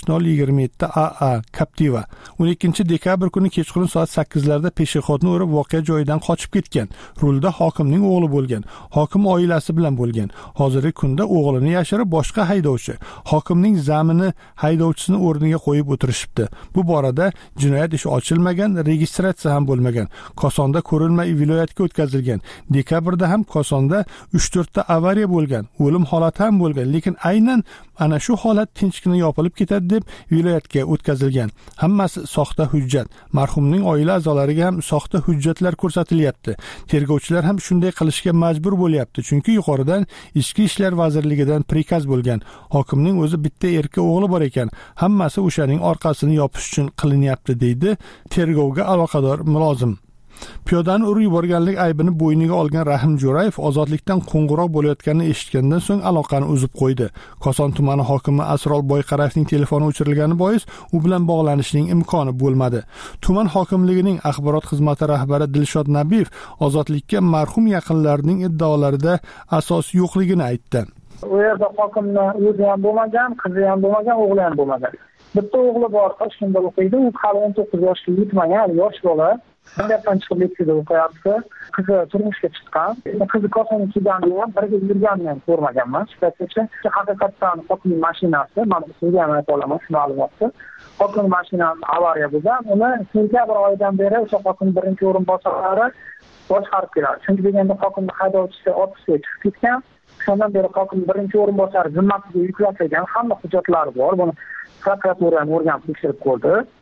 70027 AA Captiva 12 dekabr kuni kechqurun soat 8 larda peshixodni urib voqea joyidan qochib ketgan. Rulda hokimning o'g'li bo'lgan. Hokim oilasi bilan bo'lgan. Hozirgi kunda o'g'lini yashirib boshqa haydovchi, hokimning zamini haydovchisini o'rniga qo'yib o'tirishibdi. Bu borada jinoyat ishi ochilmagan, registratsiya ham bo'lmagan. Kosonda ko'rilma viloyatga o'tkazilgan. Dekabrda ham Kosonda 3-4 ta avariya bo'lgan. O'lim holati ham bo'lgan. Lekin aynan ana shu holat tinchgina yopilib ketadi deb viloyatga o'tkazilgan. Hammasi soxta hujjat. Marhumning oila a'zolariga ham soxta hujjatlar ko'rsatilyapti. Tergovchilar ham shunday qilishga majbur bo'lyapti, chunki yuqoridan Ichki ishlar vazirligidan prikaz bo'lgan. Hokimning o'zi bitta erkak o'g'li bor ekan. Hammasi o'shaning orqasini yopish uchun qilinyapti, deydi tergovga aloqador mulozim. Piyodani urib yuborganlik aybini bo'yniga olgan Rahim Jo'rayev ozodlikdan qo'ng'iroq bo'layotganini eshitgandan so'ng aloqani uzib qo'ydi. Koson tumani hokimi Asrol Boyqarayevning telefoni o'chirilgani bois u bilan bog'lanishning imkoni bo'lmadi. Tuman hokimligining axborot xizmati rahbari Dilshod Nabiyev ozodlikka marhum yaqinlarining iddaolarida asos yo'qligini aytdi. U yerda hokimning o'zi ham bo'lmagan, qizi ham bo'lmagan, o'g'li ham bo'lmagan. Bitta o'g'li bor, Toshkentda o'qiydi, u hali 19 yoshga yetmagan, yosh bola. Bundan chiqib litseyda o'qiyapti. Qizi turmushga chiqqan. Qizi Kosonga kelganini ham birga yurganini ko'rmaganman. Shikayatchi haqiqatdan hokimning mashinasi, men sizga ham ayta olaman shu ma'lumotni. Hokimning mashinasi avariya bo'lgan. Uni sentabr oyidan beri o'sha hokimning birinchi o'rinbosarlari boshqarib keladi. Chunki deganda hokimning haydovchisi otishga chiqib ketgan. Shundan beri hokimning birinchi o'rinbosari zimmasiga yuklatilgan hamma hujjatlari bor. Buni prokuratura ham o'rganib tekshirib ko'rdi.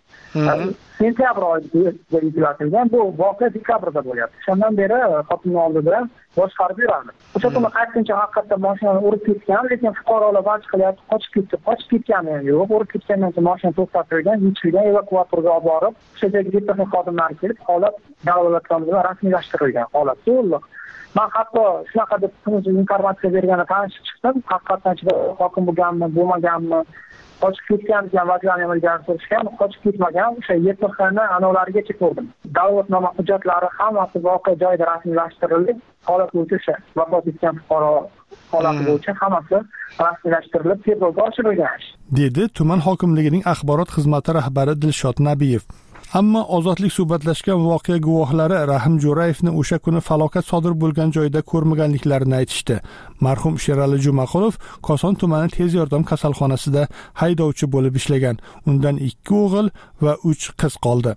sentyabr oyida yuklatilgan. Bu voqea dekabrda bo'lyapti. Shundan beri hokimning oldida boshqarib yuradi. O'sha kuni qaytincha haqiqatdan mashinani urib ketgan, lekin fuqarolar band qilyapti, qochib ketgani yo'q. Urib ketgandan keyin mashina to'xtatib qo'ygan, yechilgan, evakuatorga olib borib, o'sha yerga texnik xodimlar kelib, holat dalolatnomalar rasmiylashtirilgan holat to'liq. Men hatto shunaqa deb informatsiya bergani tanishib chiqdim. Haqiqatan hokim bo'lganmi, bo'lmaganmi, qochib ketgan degan vaziyatni amalga oshirishgan, qochib ketmagan, o'sha YTXni anavlarigacha ko'rdim. Dalolatnoma hujjatlari hammasi voqea joyida rasmiylashtirildi. Holat bo'yicha o'sha vafot etgan fuqaro holati bo'yicha hammasi rasmiylashtirilib, tergovga oshirilgan. Dedi tuman hokimligining axborot xizmati rahbari Dilshod Nabiyev. Ammo ozodlik suhbatlashgan voqea guvohlari Rahim Jo'rayevni o'sha kuni falokat sodir bo'lgan joyda ko'rmaganliklarini aytishdi. Marhum Sherali Jumaqulov Koson tumani tez yordam kasalxonasida haydovchi bo'lib ishlagan. Undan 2 o'g'il va 3 qiz qoldi.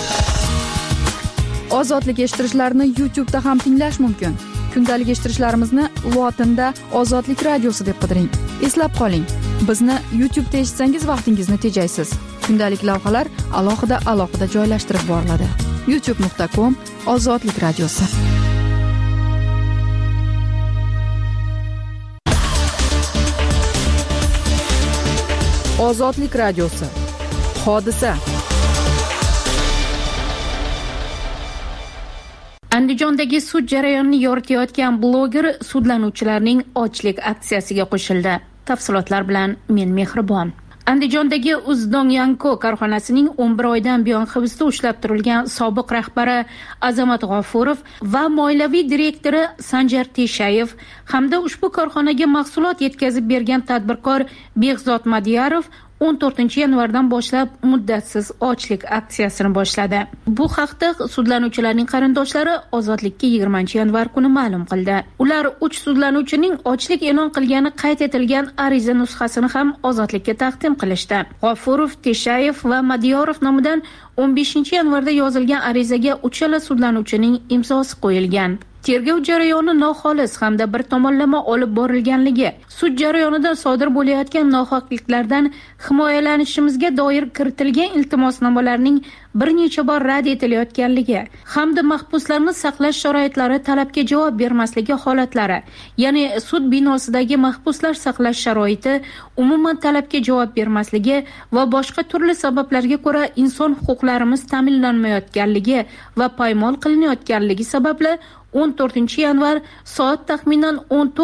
Ozodlik eshittirishlarni YouTube'da ham tinglash mumkin. Kundalik eshittirishlarimizni lotinda Ozodlik radiosi deb qidiring. Eslab qoling, bizni YouTube'da eshitsangiz vaqtingizni tejaysiz. Kundalik lavhalar alohida joylashtirib boriladi. youtube.com/Ozodlik radiosi. Ozodlik radiosi. Hodisa. Andijondagi sud jarayonini yoritayotgan bloger sudlanuvchilarning ochlik aksiyasiga qo'shildi. Tafsilotlar bilan men Mehribon. Andijondagi Uzdongyanko korxonasining 11 oydan buyon hibsda ushlab turilgan sobiq rahbari Azamat G'ofurov va moliyaviy direktori Sanjar Teshayev hamda ushbu korxonaga mahsulot yetkazib bergan tadbirkor Behzod Madiyarov 14 yanvardan boshlab muddatsiz ochlik aksiyasini boshladi. Bu haqda sudlanuvchilarning qarindoshlari Ozodlikka 20 yanvar kuni ma'lum qildi. Ular 3 sudlanuvchining ochlik e'lon qilgani qayd etilgan ariza nusxasini ham Ozodlikka taqdim qilishdi. G'ofurov, Teshayev va Madiyorov nomidan 15 yanvarda yozilgan arizaga uchala sudlanuvchining imzosi qo'yilgan. Tergov jarayoni noxolis hamda bir tomonlama olib borilganligi, sud jarayonida sodir bo'layotgan nohaqliklardan himoyalanishimizga doir kiritilgan iltimosnomalarning bir necha bor rad etilayotganligi hamda mahbuslarni saqlash sharoitlari talabga javob bermasligi holatlari, ya'ni sud binosidagi mahbuslar saqlash sharoiti umuman talabga javob bermasligi va boshqa turli sabablarga ko'ra inson huquqlarimiz ta'minlanmayotganligi va poymol qilinayotganligi sababli 14 yanvar soat taxminan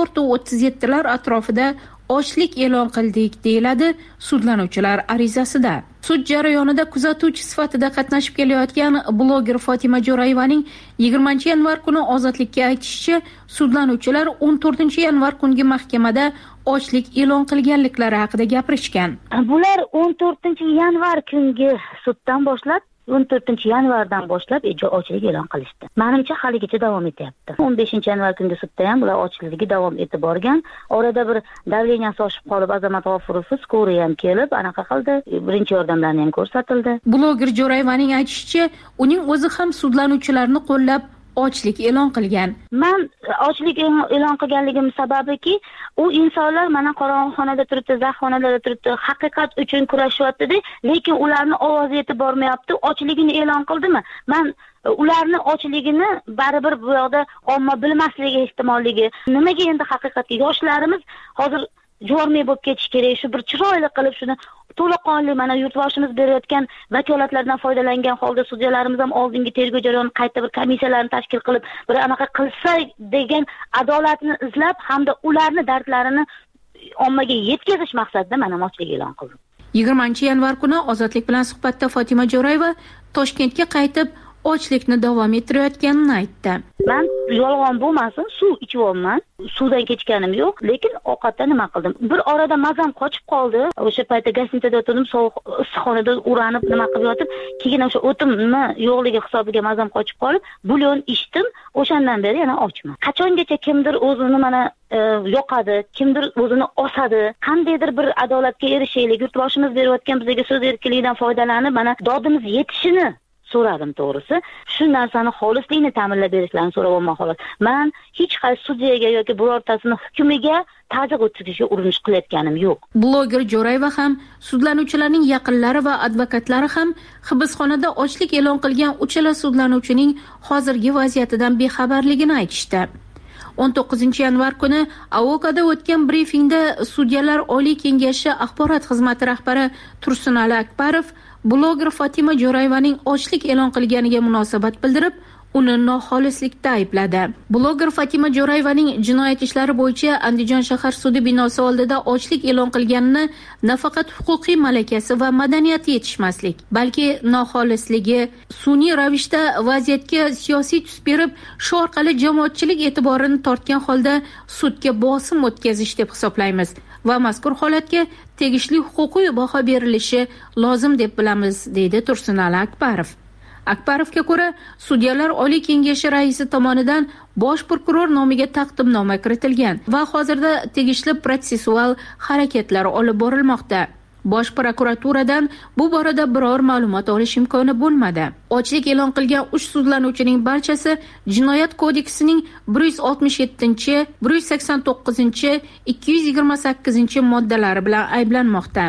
14:37 lar atrofida ochlik e'lon qildik, deyiladi sudlanuvchilar arizasida. Sud jarayonida kuzatuvchi sifatida qatnashib kelayotgan bloger Fotima Jo'rayevaning 20 yanvar kuni Ozodlikka aytishicha, sudlanuvchilar 14 yanvar kungi mahkamada ochlik e'lon qilganliklari haqida gapirishgan. Bular 14 yanvar kungi suddan boshlab 14 yanvardan boshlab ochlik e'lon qilishdi. Menimcha haligacha davom etyapti. 15 yanvar kungi sudda ham bular ochligi davom etib borgan. Orada bir davleniyasi oshib qolib, Azamat G'ofurov skoriy ham kelib, anaqa qildi. Birinchi yordamlarni ham ko'rsatildi. Bloger Jo'rayevaning aytishicha, uning o'zi ham sudlanuvchilarni qo'llab ochlik e'lon qilgan. Men ochlik e'lon qilganligim sababiki, u insonlar mana qorong'uxonada turibdi, zaxxonalarda turibdi, haqiqat uchun kurashyapti, lekin ularni ovozi yetib bormayapti. Ochligini e'lon qildimi? Men ularni ochligini baribir bu yoqda omma bilmasligi ehtimolligi. Nimaga endi haqiqatga yoshlarimiz hozir jo'rmay bo'lib ketish kerak, shu bir chiroyli qilib shuni to'laqonli mana yurtboshimiz berayotgan vakolatlardan foydalangan holda sudyalarimiz ham oldingi tergov jarayonini qayta bir komissiyalarni tashkil qilib bir anaqa qilsa degan adolatni izlab hamda ularni dardlarini ommaga yetkazish maqsadida mana ochlik e'lon qildim. 20 yanvar kuni Ozodlik bilan suhbatda Fotima Jo'rayeva Toshkentga qaytib ochlikni davom ettirayotganini aytdi. Men yolg'on bo'lmasin, suv ichyapman. Suvdan kechganim yo'q, lekin ovqatda nima qildim? Bir orada mazam qochib qoldi. O'sha paytda gostinitda o'tirdim, sovuq issiqxonada uranib nima qilib yotib, keyin o'sha o'timni yo'qligi hisobiga mazam qochib qolib, bulyon ichdim. O'shandan beri yana ochman. Qachongacha kimdir o'zini mana yoqadi, kimdir o'zini osadi. Qandaydir bir adolatga erishaylik, yurtboshimiz berayotgan bizga so'z erkinligidan foydalanib, mana dodimiz yetishini so'radim to'g'risi. Shu narsani xolislikni ta'minlab berishlarini so'rayapman xolos. Men hech qaysi sudyaga yoki birortasini hukmiga ta'ziq o'tkazishga urinish qilayotganim yo'q. Bloger Jo'rayeva ham, sudlanuvchilarning yaqinlari va advokatlari ham hibsxonada ochlik e'lon qilgan uchala sudlanuvchining hozirgi vaziyatidan bexabarligini aytishdi. 19 yanvar kuni Avokoda o'tgan brifingda Sudyalar Oliy kengashi axborot xizmati rahbari Tursunali Akbarov bloger Fatima Jo'rayevaning ochlik e'lon qilganiga munosabat bildirib, uni noxolislikda aybladi. Bloger Fatima Jo'rayevaning jinoyat ishlari bo'yicha Andijon shahar sudi binosi oldida ochlik e'lon qilganini nafaqat huquqiy malakasi va madaniyati yetishmaslik, balki noxolisligi, sun'iy ravishda vaziyatga siyosiy tus berib, shu orqali jamoatchilik e'tiborini tortgan holda sudga bosim o'tkazish deb hisoblaymiz va mazkur holatga tegishli huquqiy baho berilishi lozim deb bilamiz, deydi Tursunali Akbarov. Akbarovga ko'ra, Sudyalar Oliy kengashi raisi tomonidan bosh prokuror nomiga taqdimnoma kiritilgan va hozirda tegishli protsessual harakatlar olib borilmoqda. Bosh prokuraturadan bu borada biror ma'lumot olish imkoni bo'lmadi. Ochlik e'lon qilgan 3 sudlanuvchining barchasi Jinoyat kodeksining 167, 189, 228 moddalari bilan ayblanmoqda.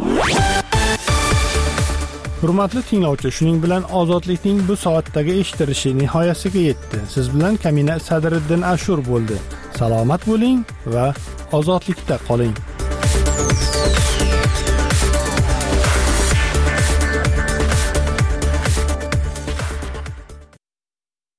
Hurmatli tinglovchi, shuning bilan ozodlikning bu soatdagi eshitilishi nihoyasiga yetdi. Siz bilan Kamina Sadriddin Ashur bo'ldi. Salomat bo'ling va ozodlikda qoling.